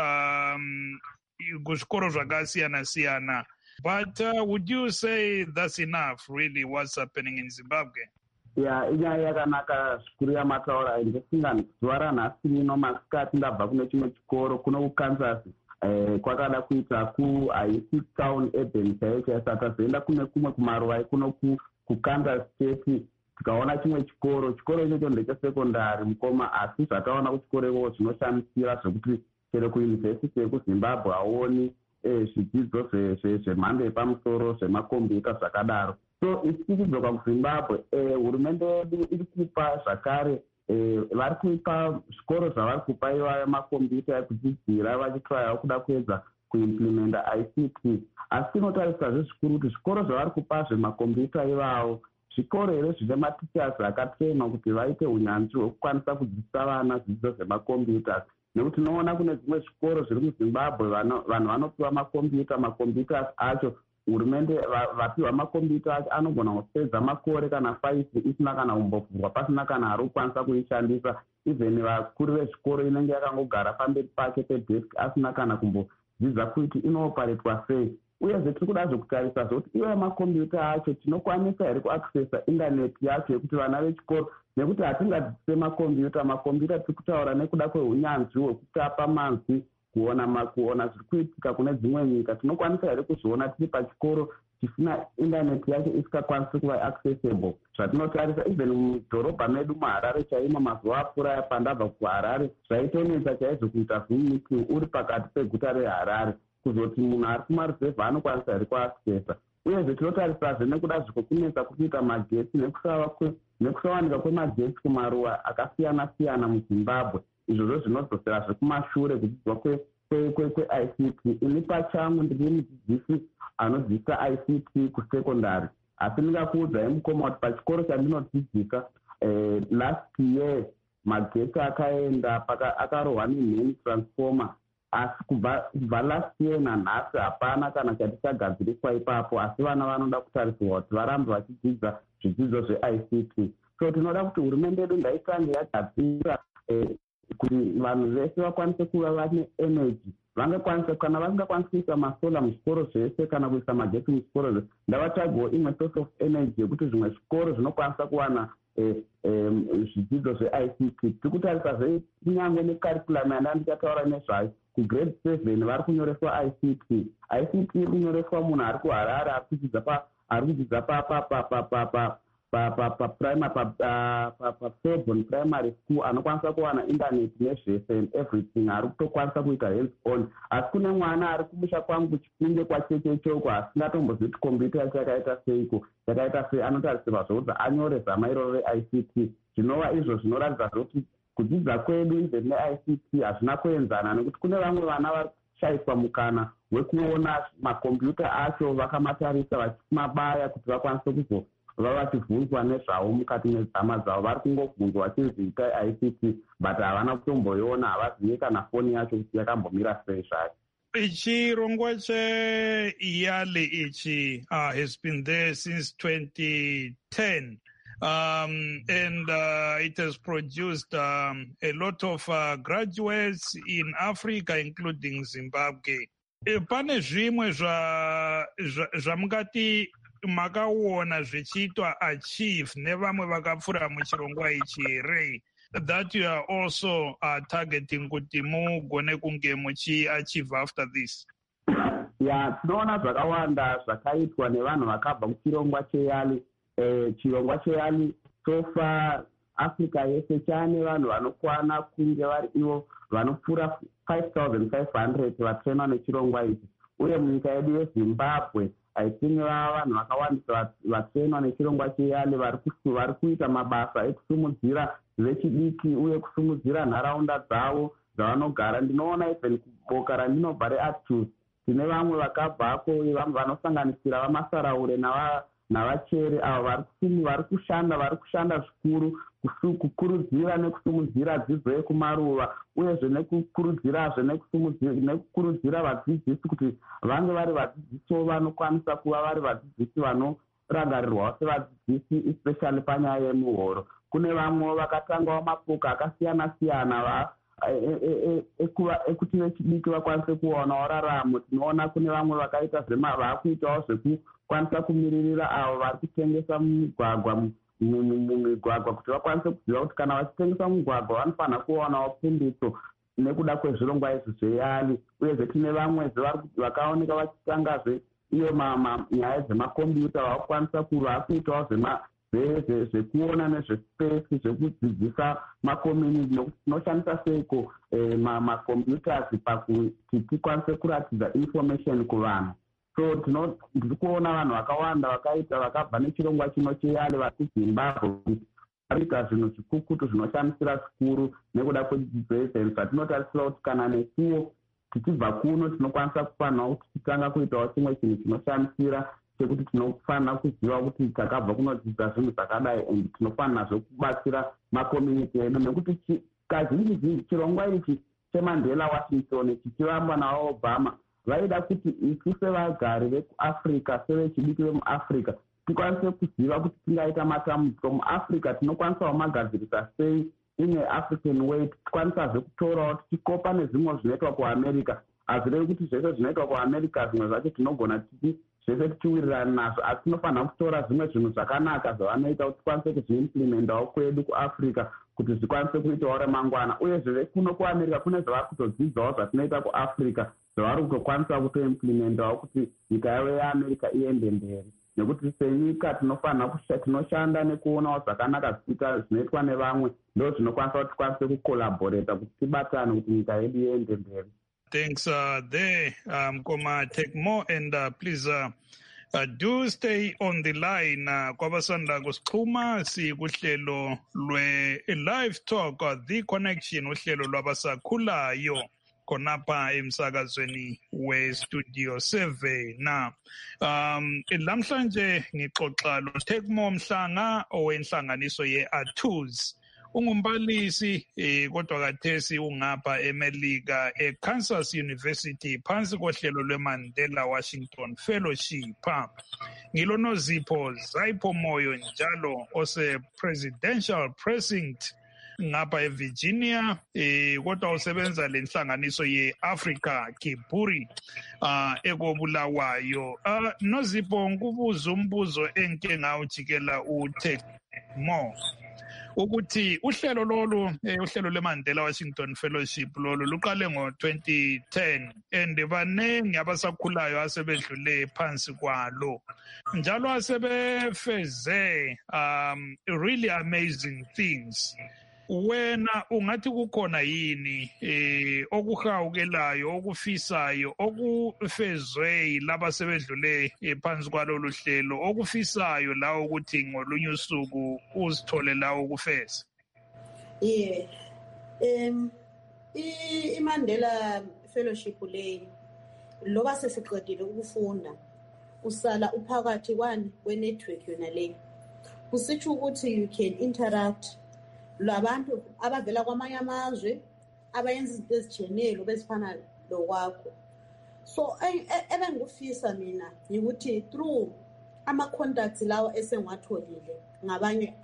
kuzvikoro zvakasiyana-siyana. But would you say that's enough, really, what's happening in Zimbabwe? Inyaya yakanaka zvikuru yamataura. Ndofunga zuva ranhasi rino masikati ndabva kune chimwe chikoro kuno kuKansas kwakada kuita haisi town urban chaicho, saka tazoenda kune kumwe kumaruva kuno kuKansas State tikaona chimwe chikoro ichocho ndechesekondari mukoma, asi zvataona kuchikoro ikoko zvinoshamisira zvekuti chero kuyunivhesiti yekuzimbabwe haoni zvidzidzo zvemhando yepamusoro zvemakombiyuta zvakadaro. So ichidzoka kuzimbabwe hurumende yedu iri kupa zvakare vari kupa zvikoro zvavari kupa ivayo makombiyuta ekudzidzira vachitraiwa kuda kuedza kuimplementa ICT. Asi tinotarisazve zvikuru kuti zvikoro zvavari kupa zvemakombiyuta ivawo zvikoro here zvine matichers akatrainwa kuti vaite unyanzvi hwekukwanisa kudzidzisa vana zvidzidzo zvemakombiyuta. Nekuti tinoona kune zvimwe zvikoro zviri muzimbabwe vanhu vanopiwa makombiyuta acho hurumende vapiwa makombiyuta acho anogona kupedza makore kana 5 isina kana kumbovhurwa pasina kana ari kukwanisa kuishandisa. Even vakuru vezvikoro inenge yakangogara pamberi pake pedesk asina kana kumbodzidza kuti inoparetwa sei. Uyezve tiri kuda zvekutarisa zvokuti iwe makombiyuta acho tinokwanisa here kuaccessa indaneti yacho yekuti vana vechikoro, nekuti hatingadzidzise makombiyuta tiri kutaura nekuda kweunyanzvi hwekutapa manzwi kuona zviri kuitika kune dzimwe nyika. Tinokwanisa here kuzviona tiri pachikoro chisina indaneti yacho isikakwanisi kuva accessible. Zvatinotarisa even mudhorobha medu muharare chaimo mazuva apfuura pandabva kuharare zvaitonetsa chaizvo kuita Zoom meeting uri pakati peguta reharare kuzoti munhu ari kumaruzevha anokwanisa here kuaccessa. Uyezve tinotarisazve nekuda zvekukunetsa kuita magetsi nekusawanika kwemagetsi kumaruwa akasiyana-siyana muzimbabwe. Izvozvo zvinodzoserazve kumashure kudzidzwa kwe-ICT. Ini pachangu ndiri mudzidzisi anodzidzisa ICT kusekondari, asi ndingakuudzai mukoma kuti pachikoro chandinodzidzisa last year magetsi akaenda akarohwa nemheni transformer, asi kubva last year nanhasi hapana kana chati chagadziriswa ipapo, asi vana vanoda kutarisirwa kuti varambe vachidzidza zvidzidzo zve-ICT. So tinoda kuti hurumende yedu ngaitange yagadzira kuti vanhu vese vakwanise kuva vane energy, vangakwanisa kana vasingakwanisi kuisa masola muzvikoro zvese kana kuisa magetsi muzvikoro zvese, ndavatsvagewo imwe source of energy yekuti zvimwe zvikoro zvinokwanisa kuwana zvidzidzo zve-ICT. tiri kutarisazve kunyange necurriculum yandandichataura nezvayo kugrade 7 vari kunyoreswa ICT iri kunyoreswa munhu ari kuharare ari kudzidza paFebon primary school anokwanisa kuwana indaneti nezvese and everything, ari kutokwanisa kuita hands on. Asi kune mwana ari kumusha kwangu Chipinge kwachechechoko asingatombozivi kuti kombiyuta yacho yakaita seiko, yakaita sei, anotarisirwa zvokuti anyore zama iroro reICT. Zvinova izvo zvinoratidza zvokuti kudzidza kwedu even neICT hazvina kuenzana, nekuti kune vamwe vana vari kushayiswa mukana wekuona makombiyuta acho vakamatarisa vachimabaya kuti vakwanise kuzova vachibvunzwa nezvavo mukati mezama dzavo. Vari kungobvunzwa vachizviita ICT but havana kutomboiona, havazivi kana foni yacho kuti yakambomira sei zvayo. Chirongwa cheIALI ichi has been there since 2010. And it has produced a lot of graduates in Africa, including Zimbabwe. Pane zvimwe zvamungati makaona zvichiitwa achieve nevamwe vakapfuura muchirongwa ichi here, that you are also targeting kuti mugone kunge muchiachieve after this? Tinoona zvakawanda zvakaitwa nevanhu vakabva kuchirongwa cheIALI. Chirongwa cheIALI so far Africa yese chane vanhu vanokwana kunge vari ivo vanopfuura 5,500 vatrainwa nechirongwa ichi. Uye munyika yedu yeZimbabwe I think vanhu vakawandisa vatrainwa nechirongwa cheIALI vari kuita mabasa ekusumudzira vechidiki uye kusumudzira nharaunda dzavo dzavanogara. Ndinoona even kuboka randinobva reActus tine vamwe vakabvako, vamwe vanosanganisira vamasaraure navachere avo vari kushanda zvikuru kukurudzira nekusumudzira dzidzo yekumaruva, uyezve nekukurudzirazve nekukurudzira vadzidzisi kuti vange vari vadzidzisiwo vanokwanisa kuva vari vadzidzisi vanorangarirwawo sevadzidzisi especially panyaya yemuhoro. Kune vamwewo vakatangawo mapoka akasiyana-siyana ekuti vechidiki vakwanise kuwanawo raramo. Tinoona kune vamwe vakaita vakuitawo zvekukwanisa kumiririra avo vari kutengesa mumigwagwa kuti vakwanise kuziva kuti kana vachitengesa mugwagwa vanofanira kuwanawo pundutso nekuda kwezvirongwa izvi zveIALI. Uyezve tine vamwezve vakaoneka vachitangazve iyo nyaya dzemakombiyuta vakukwanisa kuitawo zvekuona nezvespace zvekudzidzisa macommunity nokuti tinoshandisa seiko macomputers pakuti tikwanise kuratidza information kuvanhu. So ndiri kuona vanhu vakawanda vakabva nechirongwa chino cheyale vakuzimbabwe arika zvinhu zvikukutu zvinoshandisira zvikuru nekuda kwedzidzo yesainzi zvatinotarisira kuti kana nesuwo tichibva kuno tinokwanisa kufanira kuti titanga kuitawo chimwe chinhu chinoshandisira chekuti tinofanira kuziva kuti takabva kunodzidza zvinhu zvakadai and tinofanira kubatsira macommunity edu nekuti kazhinji chirongwa ichi cheMandela Washington chichivambwa naObama vaida kuti isu sevagari vekuafrica sevechidiki vemuafrica tikwanise kuziva kuti tingaita matambudziko muafrica tinokwanisawo magadzirisa sei ine African way tikwanisazve kutorawo tichikopa nezvimwe zvinoitwa kuamerica hazvirevi kuti zvese zvinoitwa kuamerica zvimwe zvacho tinogona titi zvese tichiwirirana nazvo asi tinofanira kutora zvimwe zvinhu zvakanaka zvavanoita kuti tikwanise kuzviimplemendawo kwedu kuafrica kuti zvikwanise kuitawo remangwana uyezve kuno kuamerica kune zvavari kutodzidzawo zvatinoita kuafrica zvavari kutokwanisa kutoimplemendawo kuti nyika yavo yeamerica iende mberi nekuti senyika tinoshanda nekuonawo zvakanaka zvinoitwa nevamwe ndo zvinokwanisa kuti tikwanise kucollaborata kuti tibatane kuti nyika yedu iende mberi. Thanks there, Koma Tekmo, and please do stay on the line. Kwabasanda kusixhuma sikuhlelo lwe-live talk, The Connection, uhlelo lwabasakhulayo khonapha emsakazweni we-Studio 7. Lamhlanje ngixoxa loTekmo Mhlanga owenhlanganiso ye-ATUZ. Ungumbalisi kodwa kathesi ungapha eMelika eKansas University phansi kohlelo lweMandela Washington Fellowship. Ngilonozipho Zayipho Moyo njalo ose-Presidential Precinct ngapha eVirginia kodwa usebenza lenhlanganiso ye-Africa Kiburi ekobulawayo. Nozipho ngikubuza umbuzo enke ngawujikela uTekmo ukuthi uhlelo lolu uhlelo lweMandela Washington Fellowship lolu luqale ngo-2010 and banengi abasakhulayo asebedlule phansi kwalo njalo asebefeze really amazing things. Wena ungathi kukhona yini okuhawukelayo okufisayo okufezwe laba sebedlule phansi kwalolu hlelo okufisayo la ukuthi ngolunye usuku uzithole la ukufeza? iMandela Fellowship le loba sesiqedile ukufunda usala uphakathi kwe-network yona le kusitsho ukuthi you can interact labantu abavela kwamanye amazwe abayenza izinto ezijenelo bezifana lokwakho. So ebengufisa mina ngikuthi through ama-contacts lawa esengiwatholile ngabanye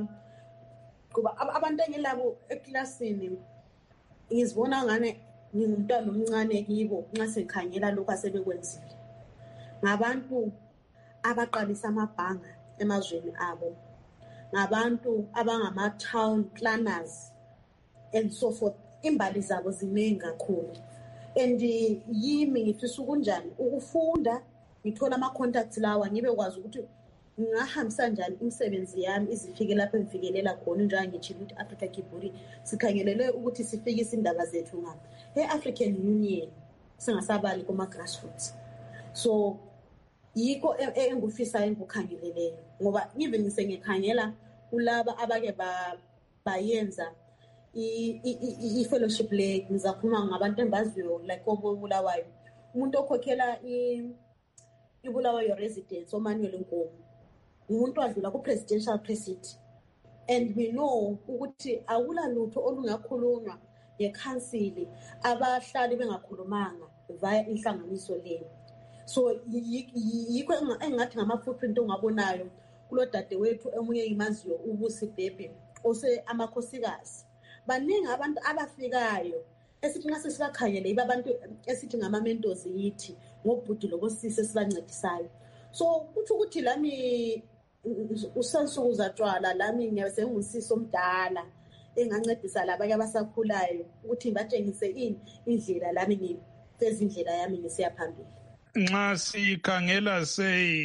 abantu engilabo eklasini ngizibona ngane ngingumntwana omncane kibo nxa sengikhangela lokhu asebekwenzile. Ngabantu abaqalisa amabhanga emazweni abo, ngabantu abangama-town planners and so forth. Imbali zabo ziningi kakhulu and yimi ngifisa ukunjani ukufunda ngithola ama-contacts lawa ngibe kwazi ukuthi ngingahambisa njani imisebenzi yami izifike lapho engifikelela khona njengoba ngitshilo ukuthi Africa Kiburi sikhangelele ukuthi sifikise indaba zethu ngapha e-African Union singasabali kuma-grassroots. So yikho engufisa engikukhangeleleyo ngoba even ngisengikhangela kulaba abake bayenza i-fellowship le ngizakhuluma ngabantu engibaziyo like obulawayo umuntu okhokhela ibulawayo residence oManuel Nkomo umuntu wadlula ku-presidential precinct and we know ukuthi akula lutho olungakhulunywa ngekhansili abahlali bengakhulumanga via inhlanganiso le. So yikho engathi ngama-footprint ongabonayo kulo dadewethu emunye imaziyo uBusibhebhe ose amakhosikazi baningi abantu abafikayo esithi nxa sesibakhangele yiba abantu esithi ngama-mentors yithi ngobhudi lobosisi esibancedisayo. So kutho ukuthi lami usansuku zatshwala lami ngiyabe sengumsisi omdala engancedisa labanye abasakhulayo ukuthi ngibatshengise indlela lami ngifeza indlela yami ngisiya phambili. Nxa sikhangela say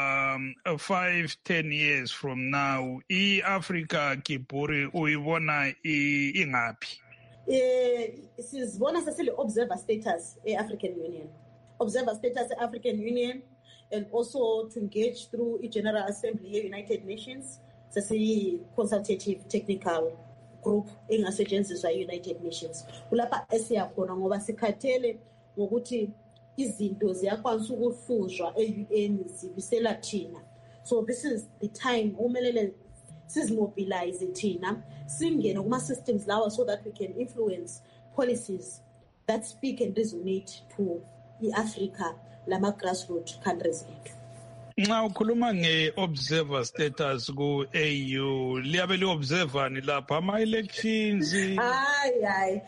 5-10 years from now i-Africa Kiburi uyibona ingaphi? Sizibona sesile-observer status e-African Union. Observer status e-African Union, and also to engage through i-General Assembly ye-United Nations, sesiyi-consultative technical group engasetshenziswa yi-United Nations. Kulapha esiyakhona ngoba sikhathele ngokuthi izinto ziyakwanisa ukuhluzwa e-UN zibisela thina. So this is the time umelele sizimobilize thina singene kuma-systems lawa so that we can influence policies that speak and resonate to i-Africa lama-grassroots countries ethu. Nxa ukhuluma nge-observer status ku-AU liyabe li-observani lapha ama-elections? Hayi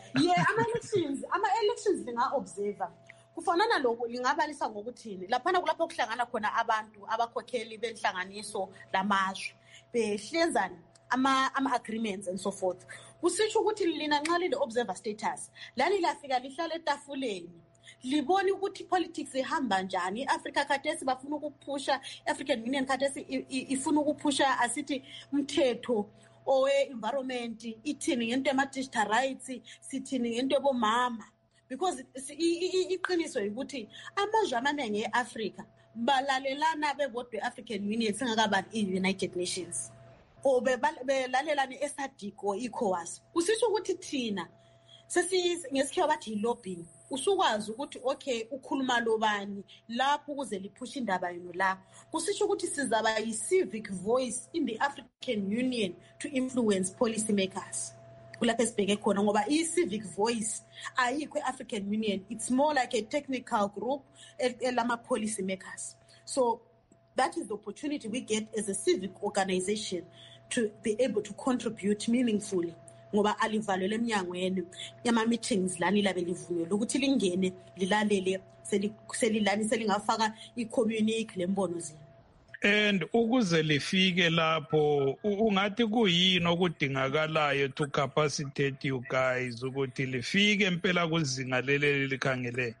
ama-elections linga-observer. Kufanana lokho lingabalisa ngokuthini laphana kulapho kuhlangana khona abantu abakhokheli benhlanganiso lamazwe behlenzana ama-agreements and so forth. Kusitsho ukuthi lina nxa lile-observer status lani lafika lihlale etafuleni liboni ukuthi politics ihamba njani. I-Africa khathesi bafuna ukuphusha, i-African Union khathesi ifuna ukuphusha asithi umthetho owe-environment, ithini ngento yama-digital rights, sithini ngento yobomama. Because iqiniso ukuthi amazwe amaningi e-Africa balalelana bebodwa e-African Union singakabani i-United Nations or belalelana e-SADC or ECOWAS. Kusitsho ukuthi thina ngesikhiwa bathi yi-lobbying. Usukwazi ukuthi okay ukhuluma lobani lapho ukuze liphushe indaba yenu la. Kusitsho ukuthi sizaba yi-civic voice in the African Union to influence policy makers. Kulapho esibheke khona ngoba i-civic voice ayikho e-African Union. It's more like a technical group elama-policy makers. So that is the opportunity we get as a civic organization to be able to contribute meaningfully. Ngoba alivalele emnyangweni yama-meetings lani labe livunyelwe ukuthi lingene lilalele selilani selingafaka i-communique lembono zenu. And ukuze lifike lapho ungathi kuyini okudingakalayo to capacitate you guys ukuthi lifike impela kuzinga leli likhangele?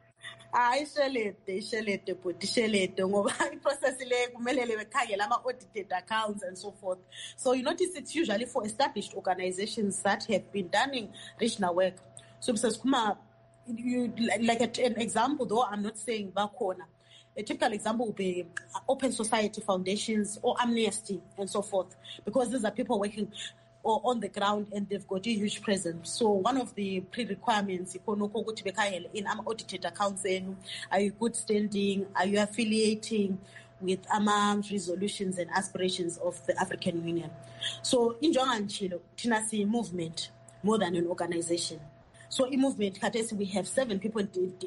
Ishelede but ishelede ngoba i-process le kumele bekhangele ama-audited accounts and so forth. So you notice it's usually for established organizations that have been done regional work. So like an example, though I'm not saying bakhona. A typical example would be Open Society Foundations or Amnesty and so forth, because these are people working on the ground and they've got a huge presence. So one of the pre-requirements in audited accounts, are you good standing? Are you affiliating with resolutions and aspirations of the African Union? So in Njonganchilo, Tinasi movement more than an organization. So in movement, we have 7 people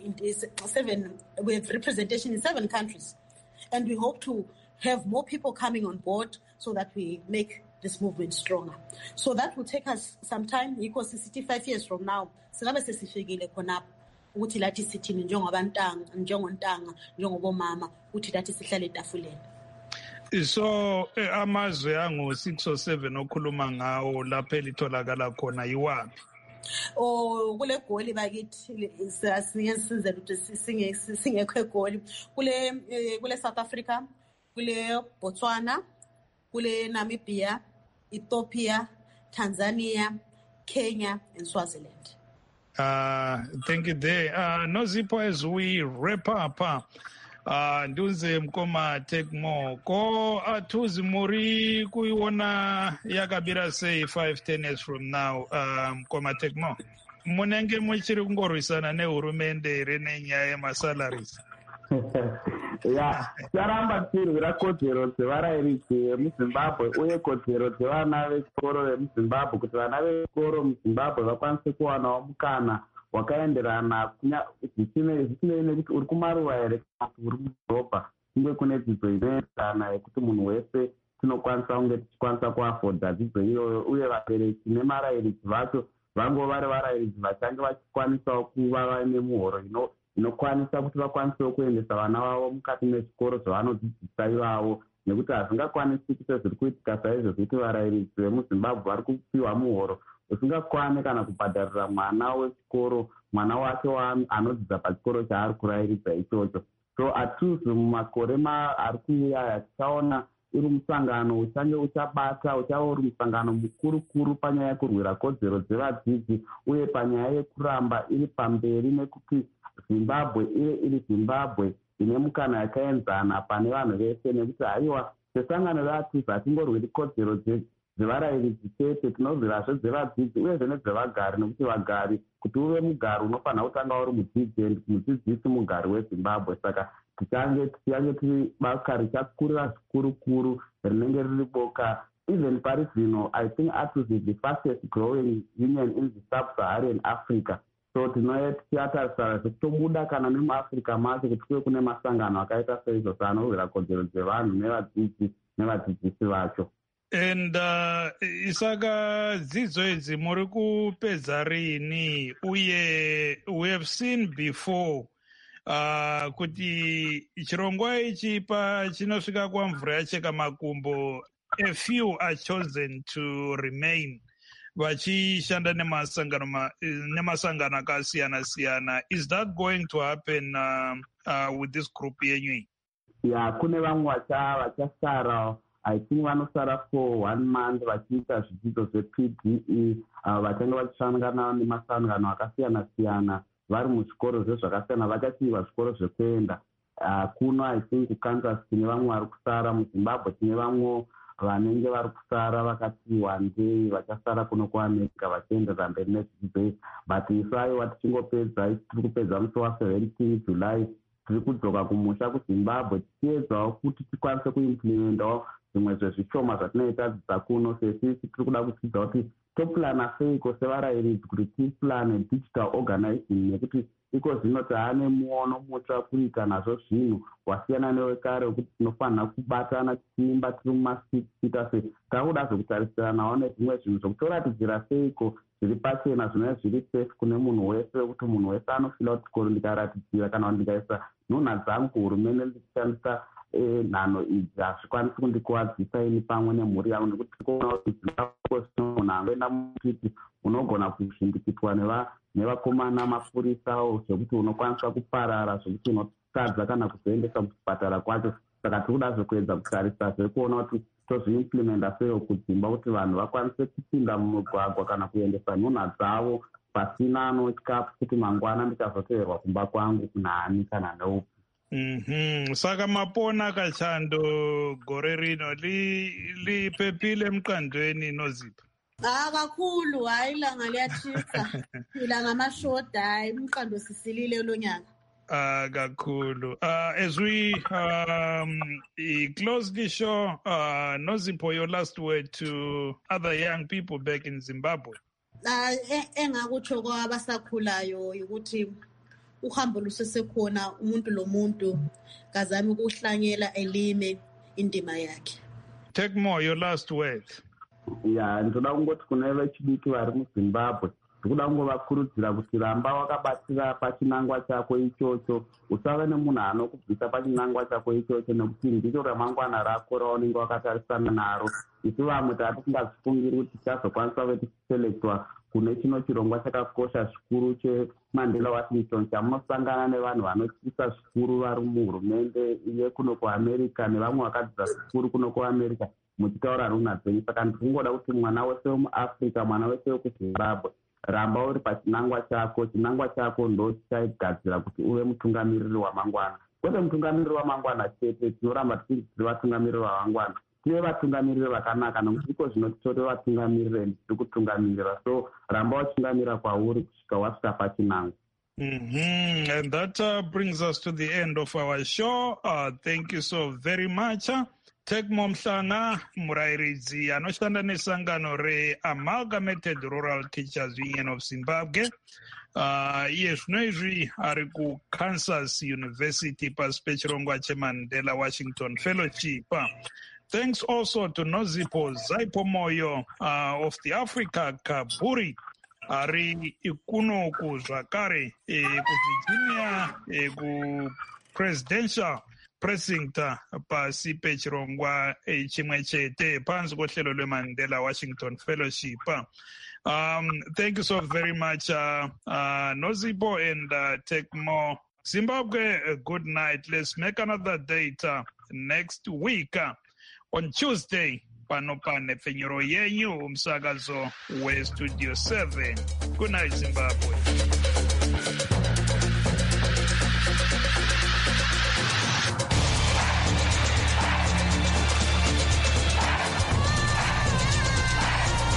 we have representation in 7 countries. And we hope to have more people coming on board so that we make this movement stronger. So that will take us some time, because 65 years from now, singabe sesifikile khona ukuthi lathi sithini njengobantanga, njengobomama, ukuthi lathi sihlale etafuleni. So amazwe ango 6 or 7 okhuluma ngawo lapho elitholakala khona yiwaphi? Kule goli bakithi siyasizela ukuthi singekho egoli kule South Africa, kule Botswana, kule Namibia, Ethiopia, Tanzania, Kenya, and Swaziland. Thank you there. Nozipho, as we wrap up, Nduze Mkoma Tekmo, ko atuzi muri kuiona yakabira say 5-10 years from now, Mkoma Tekmo. Munenge mwichiri kungorisana ne urumende renenya salaries. Yeah, saramba tiri kodzero dzevarairisi vemuZimbabwe uye kodzero dzevana vechikoro vemuZimbabwe kuti vana vechikoro muZimbabwe vakwanise kuwanawo mukana wakaenderana zvisinei nekuti uri kumaruwa here kana kuti uri mudhorobha, kunge kune dzidzo inoenderana yekuti munhu wese tinokwanisa kunge tichikwanisa kuafodha dzidzo iyoyo, uye vabereki nemarairidzi vacho vangova vari varairidzi vachange vachikwanisawo kuva vaine muhoro inokwanisa kuti vakwanisewo kuendesa vana vavo mukati mezvikoro zvavanodzidzisa ivavo, nekuti hazvingakwanisiki sezviri kuitika saizvo kuti varairidzi vemuZimbabwe vari kupiwa muhoro usingakwani kana kubhadharira mwana wechikoro, mwana wake anodzidza pachikoro chaari kurairidza ichocho. so hatuzi mumakore ari kuuya tichaona iri musangano uchange uchabata uchava uri musangano mukuru panyaya yekurwira kodzero dzevadzidzi uye panyaya yekuramba iri pamberi nekuti zimbabwe ive iri zimbabwe ine mukana yakaenzana pane vanhu vese nekuti haiwa sesangano reatuzi hatingorwiri kodzero dzevarayiridzi chete tinorwirazve dzevadzidzi uyezve nedzevagari nekuti vagari kuti uve mugari unofanira kutanga uri mudzidzisi mugari wezimbabwe saka tichange tiri basa richakurira zvikurukuru rinenge riri boka even pari zvino I think ATUS is the fastest growing union in the sub-Saharan Africa. So tichatarisara zvekutobuda kana nemuafrica macho kuti kuve kune masangano akaita seizvo anorwira kodzero dzevanhu nevadzidzisi vacho. And isaka dzidzo idzi muri kupedza rini uye we have seen before kuti chirongwa ichi chinosvika kwamvura yacheka makumbo, a few are chosen to remain vachishanda nemasangano akasiyana-siyana. Is that going to happen with this group yenyu? Yeah, kune vamwe vachasara, I think vanosara for 1 month vachiita zvidzidzo zvePDE vachange vachishangana nemasangano akasiyana-siyana vari muzvikoro zvezvakasiyana vachachiva zvikoro zvekuenda kuno. I think kukansas tine vamwe vari kusara, muzimbabwe tine vamwe vanenge vari kusara vakati one day vachasara kuno kuamerica vachienderera mberi nezvidzidzo. But isu aiwa tichingopedza tiri kupedza musi wa17 July tiri kudzoka kumusha kuzimbabwe tichiedzawo kuti tikwanise kuimplimentawo zvimwe zvezvishoma zvatinoitadzisa kuno. Sesisi tiri kuda kudzidza kuti toplana seiko sevarayiridzi kuti tiplane digital organizing nekuti iko zvino taane muono mutsva kuita nazvo zvinhu wasiyana newekare wekuti tinofanira kubatana tichiimba tiri mumasita se takuda zvokutarisiranawo nezvimwe zvinhu zvokutoratidzira seiko zviri pachena zvinove zviri safe kune munhu wese wekuti munhu wese anofila kuti koro ndikaratidzira kana kuti ndikaisa nhunha dzangu kuhurumende ndichishandisa nhano idzi hazvikwanisi kundikuwadzisa ini pamwe nemhuri yangu nekuti tikuona kuti munhu angoenda mutiti unogona kushindikitwa nevakomana mapurisawo zvekuti unokwanisa kuparara zvekuti unotadza kana kuzoendesa kuchipatara kwacho. Saka tikuda zvekuedza kutarisa zvekuona kuti tozviimplimenta seio kudzimba kuti vanhu vakwanise kupinda mumugwagwa kana kuendesa nhunha dzavo pasina anotya kuti mangwana ndichazoteverwa kumba kwangu kunaani kana neupi. Saka mapona kachando gore rino lipepile mqandweni Nozipho? Kakhulu, hayi ilanga liyatshisa ilanga amashoda, hayi umqando sisilile lo nyaka. Kakhulu. As we close the show, Nozipho, your last word to other young people back in Zimbabwe. Engakutsho kwabasakhulayo ukuthi uhambo lusesekhona, umuntu lomuntu kazame ukuhlanyela elime indima yakhe. Take more, your last word. Yeah, ndoda kungoti kune vechidiki vari muZimbabwe ndikuda kungovakurudzira kuti ramba wakabatira pachinangwa chako ichocho, usave nemunhu anokubvisa pachinangwa chako ichocho nekuti ndicho ramangwana rako raunenge wakatarisana naro. Isu vamwe tati tingazvifungiri kuti tichazokwanisa kuve tichiselekitwa kune chino chirongwa chakakosha zvikuru cheMandela Washington chamunosangana nevanhu vanotyisa zvikuru vari muhurumende yekuno kuamerica nevamwe vakadzidza zvikuru kuno kuamerica muchitaura nhunha dzenyu. Saka ndikungoda kuti mwana wese wemuafrica, mwana wese wekuzimbabwe, ramba uri pachinangwa chako. Chinangwa chako ndo chichaigadzira kuti uve mutungamiriri wamangwana, kwete mutungamiriri wamangwana chete. Tinoramba tiri vatungamiriri vamangwana, tive vatungamiriri vakanaka nokuti iko zvino titore vatungamiriri and tiri kutungamirira. So ramba wachingamira kwauri kusvika wasvika pachinangwa. And that brings us to the end of our show. Thank you so very much. Tekmo Mhlanga, murayiridzi anoshanda nesangano re-Amalgamated Rural Teachers Union of Zimbabwe. Iye zvino izvi ari kuKansas University pasipechirongwa cheMandela Washington Fellowship. Thanks also to Nozipho Zaipomoyo of the Africa Kaburi ari ikunoku zvakare kuVirginia ku-presidential precinct pasi pechirongwa chimwe chete panzi kohlelo lweMandela Washington Fellowship. Thank you so very much, Nozipho, and take more Zimbabwe, good night. Let's make another date next week on Tuesday. Pano pane fenyoro yenyu msakazo we Studio 7. Good night, Zimbabwe.